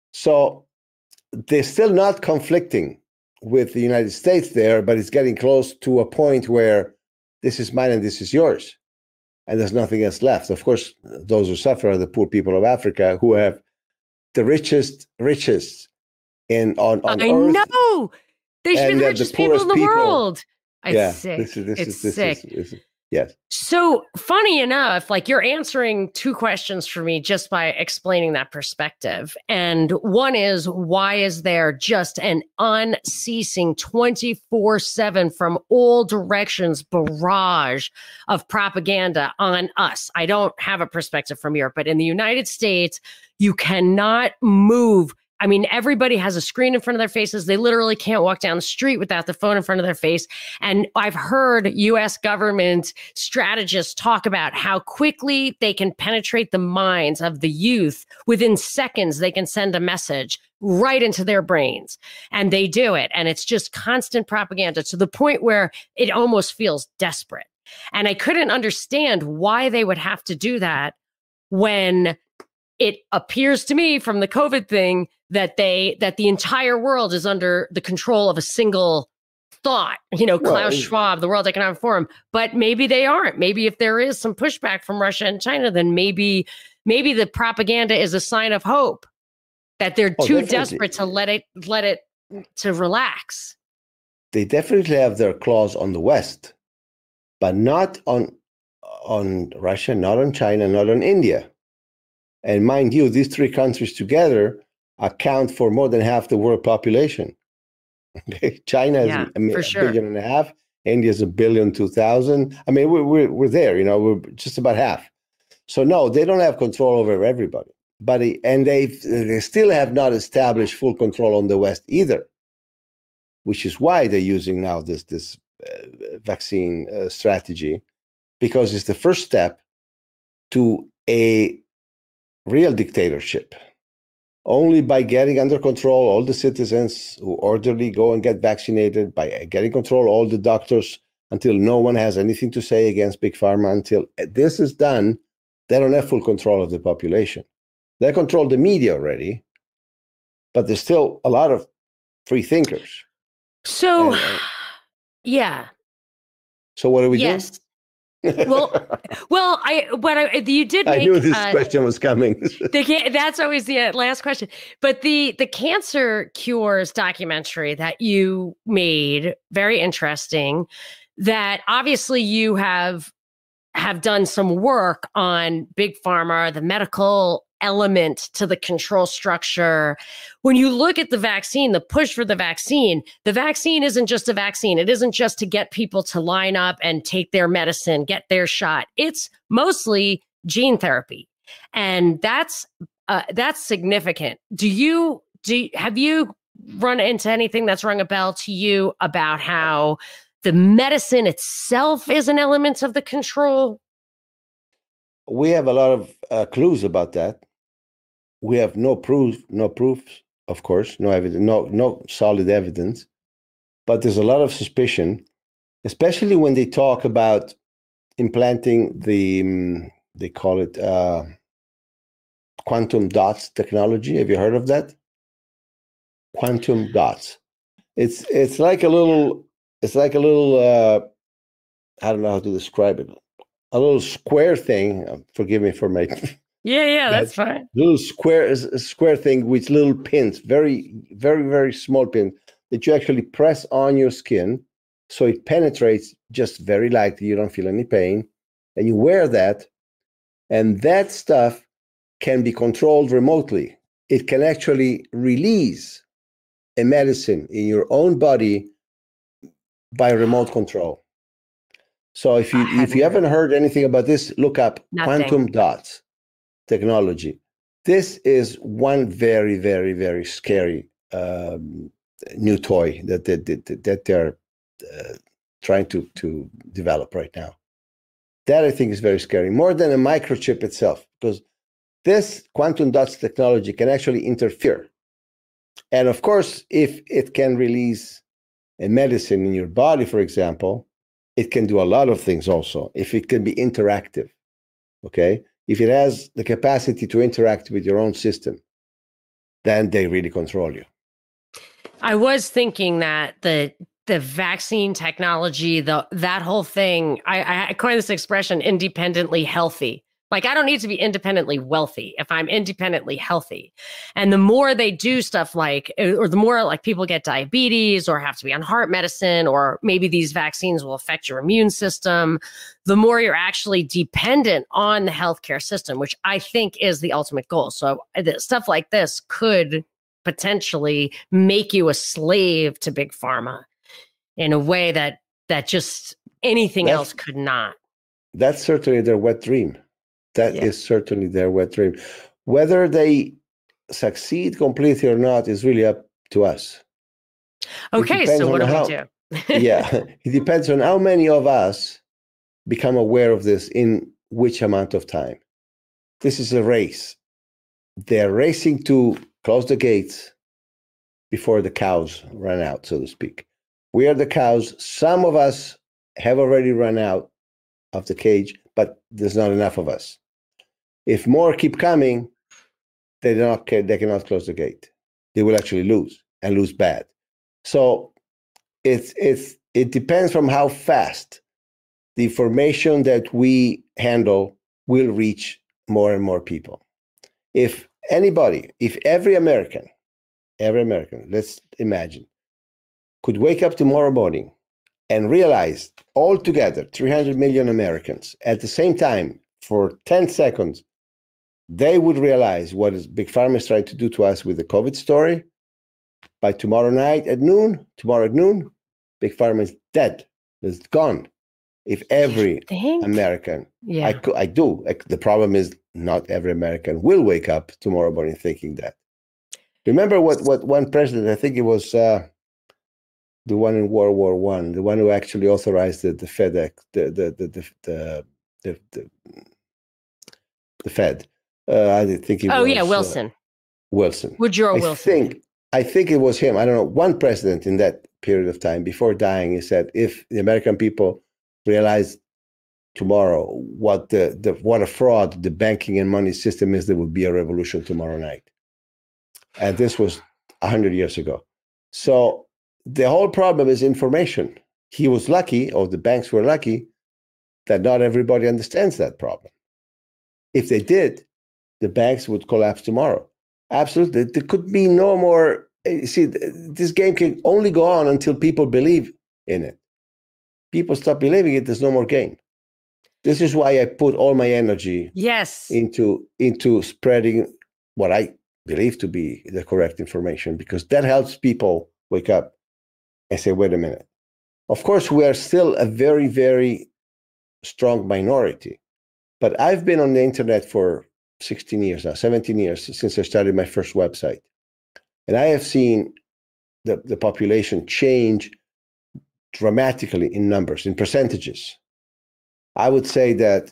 So they're still not conflicting with the United States there, but it's getting close to a point where this is mine and this is yours. And there's nothing else left. Of course, those who suffer are the poor people of Africa who have the richest, richest in on, on I earth. know. They should be and the they're the richest people in poorest the people. world. It's yeah, sick. this is this it's is this sick. is, this is yes. So funny enough, like you're answering two questions for me just by explaining that perspective. And one is, why is there just an unceasing twenty-four seven from all directions barrage of propaganda on us? I don't have a perspective from Europe, but in the United States, you cannot move. I mean, everybody has a screen in front of their faces. They literally can't walk down the street without the phone in front of their face. And I've heard U S government strategists talk about how quickly they can penetrate the minds of the youth. Within seconds, they can send a message right into their brains. And they do it. And it's just constant propaganda to the point where it almost feels desperate. And I couldn't understand why they would have to do that when it appears to me from the COVID thing that they that the entire world is under the control of a single thought, you know, Well, Klaus it- Schwab, the World Economic Forum. But maybe they aren't. Maybe if there is some pushback from Russia and China, then maybe maybe the propaganda is a sign of hope that they're Oh, too definitely. desperate to let it let it to relax. They definitely have their claws on the West, but not on on Russia, not on China, not on India. And mind you, these three countries together account for more than half the world population. Okay? China is Yeah, a, mi- for a sure. billion and a half. India is a billion two thousand. I mean, we're, we're we're there. You know, we're just about half. So no, they don't have control over everybody. But it- and they they still have not established full control on the West either, which is why they're using now this this uh, vaccine uh, strategy, because it's the first step to a real dictatorship. Only by getting under control all the citizens who orderly go and get vaccinated, by getting control all the doctors until no one has anything to say against big pharma, until this is done, They don't have full control of the population. They control the media already, but there's still a lot of free thinkers. So, And, uh, yeah. So what do we yes. do? well, well, I what I you did. Make, I knew this uh, question was coming. the, that's always the uh, last question. But the the cancer cures documentary that you made, very interesting. That obviously you have have done some work on big pharma, the medical element to the control structure. When you look at the vaccine, the push for the vaccine, the vaccine isn't just a vaccine. It isn't just to get people to line up and take their medicine, get their shot. It's mostly gene therapy. And that's uh, that's significant. Do you do have you run into anything that's rung a bell to you about how the medicine itself is an element of the control? We have a lot of uh, clues about that. We have no proof, no proof, of course, no evidence, no no solid evidence. But there's a lot of suspicion, especially when they talk about implanting the, um, they call it uh, quantum dots technology. Have you heard of that? Quantum dots. It's it's like a little, it's like a little, uh, I don't know how to describe it. A little square thing. Forgive me for my. Yeah, yeah, that's fine. Little square, a square thing with little pins, very, very, very small pins that you actually press on your skin, so it penetrates just very lightly. You don't feel any pain, and you wear that, and that stuff can be controlled remotely. It can actually release a medicine in your own body by remote control. So if you if you haven't heard anything about this, look up Nothing. quantum dots technology. This is one very, very, very scary um, new toy that they, that, that they're uh, trying to, to develop right now. That I think is very scary, more than a microchip itself, because this quantum dots technology can actually interfere. And of course, if it can release a medicine in your body, for example, it can do a lot of things also, if it can be interactive, okay? If it has the capacity to interact with your own system, then they really control you. I was thinking that the the vaccine technology, the that whole thing, I, I coined this expression, independently healthy. Like, I don't need to be independently wealthy if I'm independently healthy. And the more they do stuff like, or the more like people get diabetes or have to be on heart medicine, or maybe these vaccines will affect your immune system, the more you're actually dependent on the healthcare system, which I think is the ultimate goal. So stuff like this could potentially make you a slave to big pharma in a way that that just anything That's, else could not. That's certainly their wet dream. That Yeah. is certainly their wet dream. Whether they succeed completely or not is really up to us. Okay, so what do how, we do? yeah, it depends on how many of us become aware of this in which amount of time. This is a race. They're racing to close the gates before the cows run out, so to speak. We are the cows. Some of us have already run out of the cage, but there's not enough of us. If more keep coming, they do not they cannot close the gate. They will actually lose, and lose bad. So it's it's it depends from how fast the information that we handle will reach more and more people. If anybody, if every American, every American, let's imagine, could wake up tomorrow morning and realize all together, three hundred million Americans, at the same time, for ten seconds, they would realize what is Big Pharma is trying to do to us with the COVID story. By tomorrow night at noon, tomorrow at noon, Big Pharma is dead. It's gone. If every American, yeah. I, I do. The problem is not every American will wake up tomorrow morning thinking that. Remember what, what one president, I think it was uh, the one in World War One, the one who actually authorized the, the FedEx, the the the the the, the, the, the Fed. Uh, I think it oh, was. yeah, Wilson. Uh, Wilson. Woodrow I Wilson. Think, I think it was him. I don't know. One president in that period of time, before dying, he said, if the American people realize tomorrow what the, the what a fraud the banking and money system is, there would be a revolution tomorrow night. And this was one hundred years ago. So the whole problem is information. He was lucky, or the banks were lucky, that not everybody understands that problem. If they did, the banks would collapse tomorrow. Absolutely. There could be no more. See, this game can only go on until people believe in it. People stop believing it, there's no more game. This is why I put all my energy yes. into, into spreading what I believe to be the correct information, because that helps people wake up and say, wait a minute. Of course, we are still a very, very strong minority, but I've been on the internet for sixteen years now, seventeen years since I started my first website. And I have seen the, the population change dramatically in numbers, in percentages. I would say that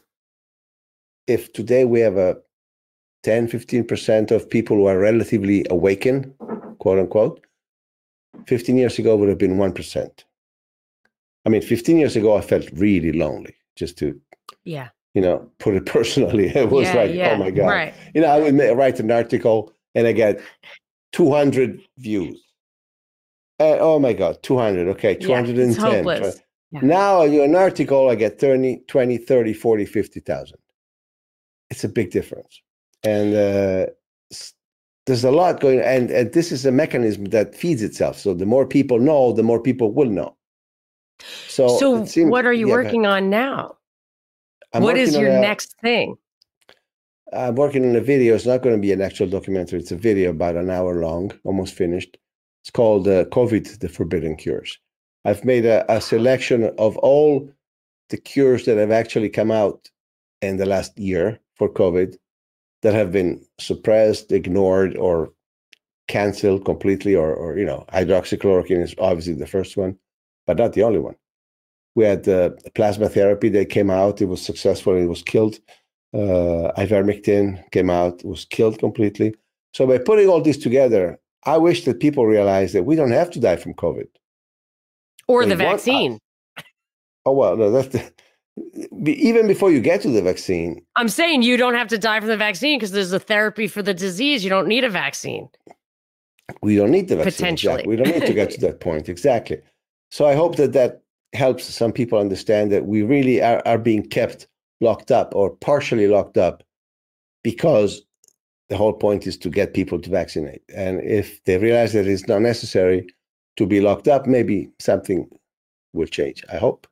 if today we have a ten, fifteen percent of people who are relatively awakened, quote unquote, fifteen years ago would have been one percent. I mean, fifteen years ago, I felt really lonely, just to, yeah, you know, put it personally. It was yeah, like, yeah, oh my God. right. You know, I would write an article and I get two hundred views. Uh, oh my God, two hundred. Okay, two hundred ten. Yeah, it's hopeless. Yeah. Now, you an article, I get thirty, twenty, thirty, forty, fifty thousand. It's a big difference. And uh, there's a lot going, and, and this is a mechanism that feeds itself. So the more people know, the more people will know. So, so it seems, what are you yeah, working on now? I'm what is your a, next thing? I'm working on a video. It's not going to be an actual documentary. It's a video about an hour long, almost finished. It's called uh, COVID, the Forbidden Cures. I've made a, a selection of all the cures that have actually come out in the last year for COVID that have been suppressed, ignored, or canceled completely, or, or you know, hydroxychloroquine is obviously the first one, but not the only one. We had uh, plasma therapy that came out. It was successful. It was killed. Uh, ivermectin came out. It was killed completely. So by putting all this together, I wish that people realize that we don't have to die from COVID. Or they the vaccine. Us. Oh, well, no, that's the, even before you get to the vaccine. I'm saying you don't have to die from the vaccine because there's a therapy for the disease. You don't need a vaccine. We don't need the vaccine. Potentially. Exactly. We don't need to get to that point. Exactly. So I hope that that helps some people understand that we really are, are being kept locked up or partially locked up because the whole point is to get people to vaccinate. And if they realize that it's not necessary to be locked up, maybe something will change. I hope.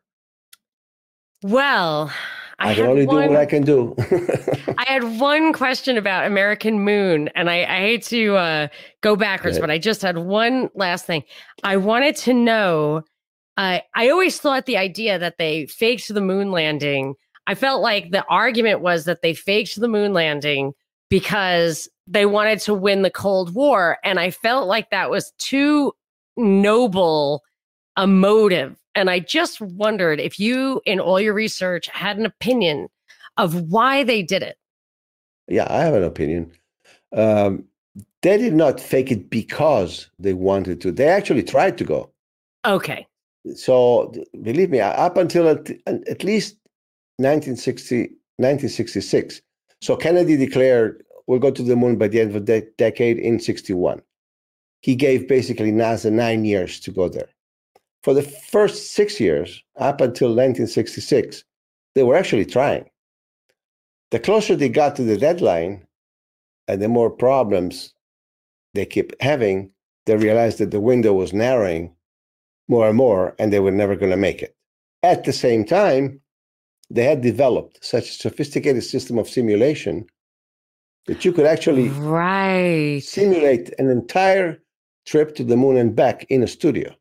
Well, I, I can only one, do what I can do. I had one question about American Moon, and I, I hate to uh, go backwards, but I just had one last thing. I wanted to know, uh, I always thought the idea that they faked the moon landing, I felt like the argument was that they faked the moon landing because they wanted to win the Cold War. And I felt like that was too noble a motive. And I just wondered if you, in all your research, had an opinion of why they did it. Yeah, I have an opinion. Um, they did not fake it because they wanted to. They actually tried to go. Okay. So believe me, up until at, at least nineteen sixty, nineteen sixty-six. So Kennedy declared we'll go to the moon by the end of the de- decade in sixty-one. He gave basically NASA nine years to go there. For the first six years, up until nineteen sixty-six, they were actually trying. The closer they got to the deadline and the more problems they kept having, they realized that the window was narrowing more and more, and they were never going to make it. At the same time, they had developed such a sophisticated system of simulation that you could actually right. simulate an entire trip to the moon and back in a studio.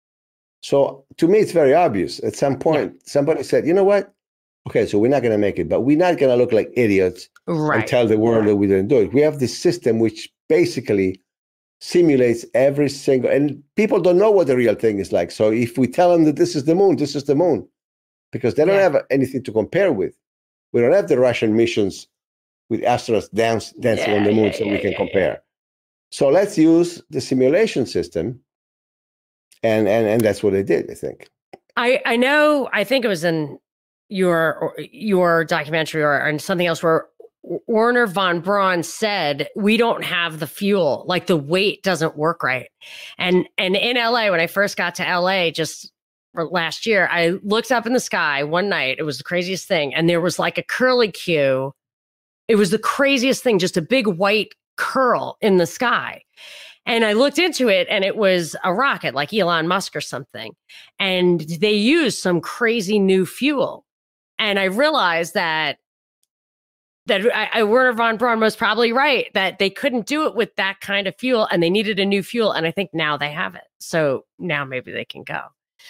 So to me, it's very obvious. At some point, yeah. somebody said, you know what? Okay, so we're not going to make it, but we're not going to look like idiots right. and tell the world right. that we didn't do it. We have this system which basically simulates every single, and people don't know what the real thing is like. So if we tell them that this is the moon, this is the moon, because they don't yeah. have anything to compare with. We don't have the Russian missions with astronauts dance, dancing yeah, on the moon, yeah, so yeah, we can yeah, compare. Yeah. So let's use the simulation system. And, and and that's what they did, I think. I, I know, I think it was in your your documentary or, or something else where Wernher von Braun said, we don't have the fuel, like the weight doesn't work right. And and in L A, when I first got to L A just last year, I looked up in the sky one night. It was the craziest thing. And there was like a curlicue. It was the craziest thing, just a big white curl in the sky. And I looked into it and it was a rocket like Elon Musk or something. And they used some crazy new fuel. And I realized that that I, I, Wernher von Braun was probably right, that they couldn't do it with that kind of fuel and they needed a new fuel. And I think now they have it. So now maybe they can go.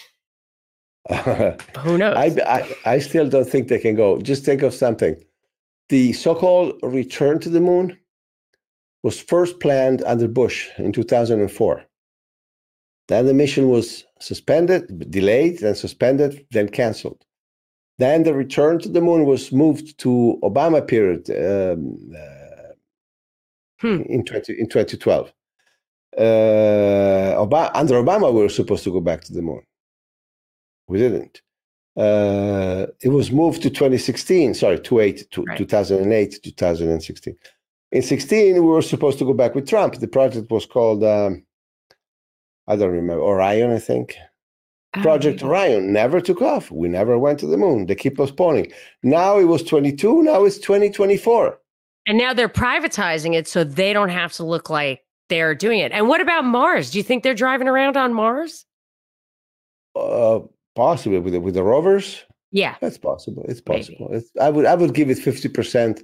Who knows? I, I, I still don't think they can go. Just think of something. The so-called return to the moon was first planned under Bush in two thousand four. Then the mission was suspended, delayed, then suspended, then canceled. Then the return to the moon was moved to Obama period um, uh, hmm. in, twenty, in twenty twelve. Uh, Obama, under Obama, we were supposed to go back to the moon. We didn't. Uh, it was moved to twenty sixteen, sorry, to eight, to, right. two thousand eight, two thousand sixteen. In sixteen, we were supposed to go back with Trump. The project was called, um, I don't remember, Orion, I think. Project Orion never took off. We never went to the moon. They keep postponing. Now it was twenty-two. Now it's twenty twenty-four. And now they're privatizing it so they don't have to look like they're doing it. And what about Mars? Do you think they're driving around on Mars? Uh, possibly with the, with the rovers. Yeah, that's possible. It's possible. It's, I would I would give it fifty percent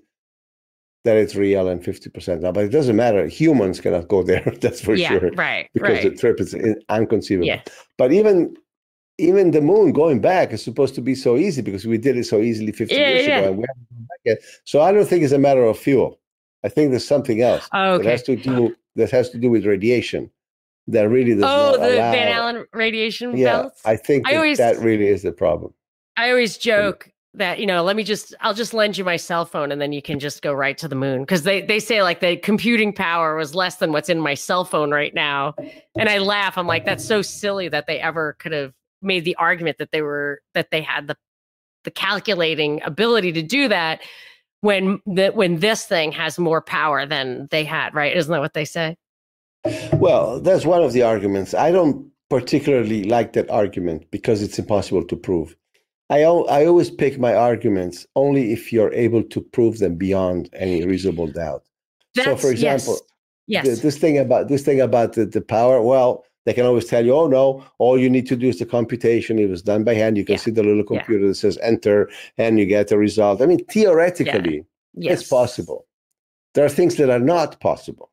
that it's real and fifty percent now, but it doesn't matter. Humans cannot go there. That's for yeah, sure. Right. Because right. the trip is inconceivable. Yeah. But even. Even the moon going back is supposed to be so easy because we did it so easily fifty yeah, years yeah. ago and we haven't gone back yet. So I don't think it's a matter of fuel. I think there's something else oh, okay. that has to do that has to do with radiation. That really does oh, not the allow... Van Allen radiation yeah, belts. I think I that, always, that really is the problem. I always joke that, you know, let me just, I'll just lend you my cell phone and then you can just go right to the moon. Because they, they say like the computing power was less than what's in my cell phone right now. And I laugh. I'm like, that's so silly that they ever could have made the argument that they were that they had the the calculating ability to do that when the when this thing has more power than they had, right? Isn't that what they say? Well, that's one of the arguments. I don't particularly like that argument because it's impossible to prove. I I always pick my arguments only if you're able to prove them beyond any reasonable doubt. That's, so, for example, yes, yes. The, this thing about this thing about the, the power, well. They can always tell you, oh, no, all you need to do is the computation. It was done by hand. You can yeah. see the little computer yeah. that says enter, and you get the result. I mean, theoretically, yeah. yes. it's possible. There are things that are not possible.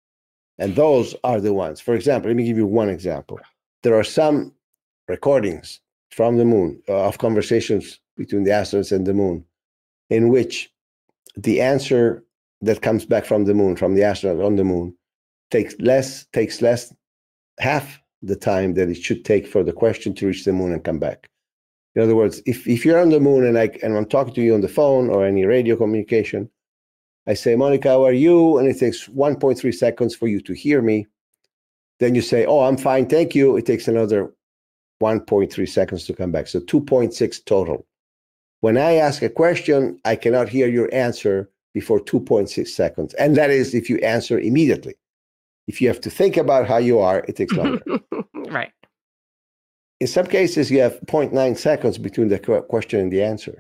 And those are the ones. For example, let me give you one example. There are some recordings from the moon uh, of conversations between the astronauts and the moon in which the answer that comes back from the moon, from the astronaut on the moon, takes less, takes less half the time that it should take for the question to reach the moon and come back. In other words, if, if you're on the moon and, I, and I'm talking to you on the phone or any radio communication, I say, Monica, how are you? And it takes one point three seconds for you to hear me. Then you say, oh, I'm fine, thank you. It takes another one point three seconds to come back. So two point six total. When I ask a question, I cannot hear your answer before two point six seconds. And that is if you answer immediately. If you have to think about how you are, it takes longer. Right. In some cases, you have zero point nine seconds between the question and the answer.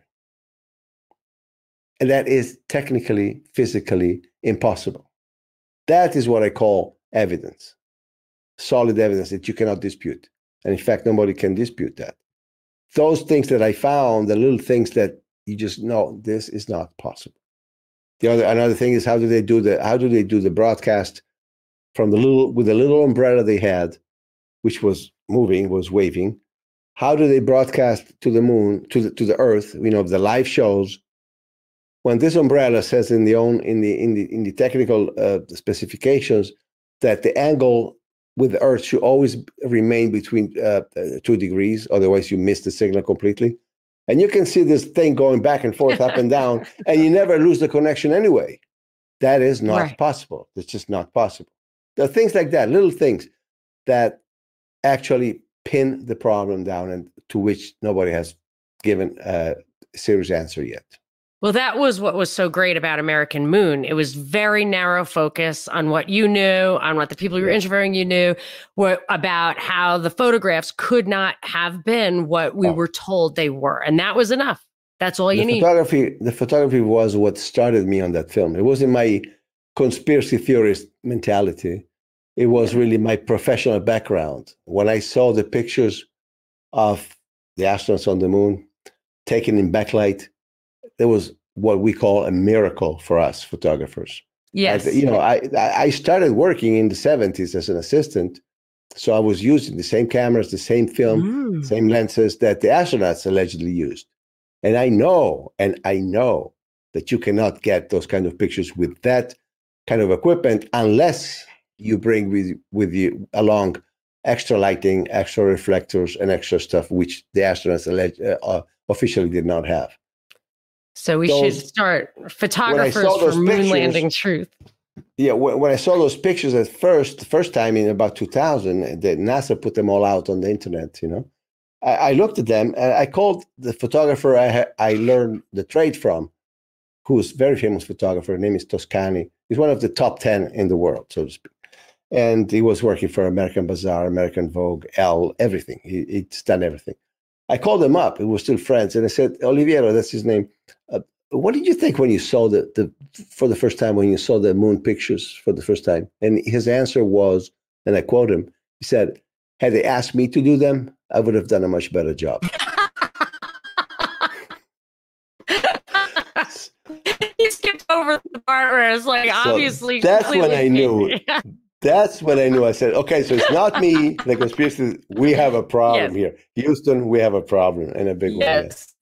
And that is technically, physically impossible. That is what I call evidence. Solid evidence that you cannot dispute. And in fact, nobody can dispute that. Those things that I found, the little things that you just know, this is not possible. The other, another thing is how do they do the, how do they do the broadcast from the little, with the little umbrella they had, which was moving, was waving. How do they broadcast to the moon, to the, to the earth, you know, the live shows, when this umbrella says in the own, in the, in the, in the technical uh, specifications that the angle with the earth should always remain between uh, two degrees, otherwise you miss the signal completely. And you can see this thing going back and forth, up and down, and you never lose the connection anyway. That is not right. possible. It's just not possible. There are things like that, little things that actually pin the problem down and to which nobody has given uh, a serious answer yet. Well, that was what was so great about American Moon. It was very narrow focus on what you knew, on what the people you were interviewing you knew, what, about how the photographs could not have been what we oh. were told they were. And that was enough. That's all you the need. Photography, the photography was what started me on that film. It wasn't my conspiracy theorist mentality. It was really my professional background. When I saw the pictures of the astronauts on the moon taken in backlight, there was what we call a miracle for us photographers. Yes. And, you know, I I started working in the seventies as an assistant, so I was using the same cameras, the same film, mm. same lenses that the astronauts allegedly used. And I know, and I know that you cannot get those kind of pictures with that kind of equipment unless you bring with with you along extra lighting, extra reflectors, and extra stuff, which the astronauts alleged, uh, officially did not have. So we those, should start photographers for moon pictures, landing truth. Yeah, when, when I saw those pictures at first, the first time in about two thousand, the NASA put them all out on the internet, you know. I, I looked at them and I called the photographer I, ha- I learned the trade from, who's a very famous photographer. Her name is Toscani. He's one of the top ten in the world, so to speak. And he was working for American Bazaar, American Vogue, Elle, everything. He, he's done everything. I called him up. We were still friends. And I said, Oliviero, that's his name. Uh, what did you think when you saw the, the, for the first time, when you saw the moon pictures for the first time? And his answer was, and I quote him, he said, had they asked me to do them, I would have done a much better job. He skipped over the part where it's like, so obviously. That's when I knew. That's when I knew. I said, okay, so it's not me, the conspiracy. We have a problem yes. here. Houston, we have a problem, and a big yes. one. Yes.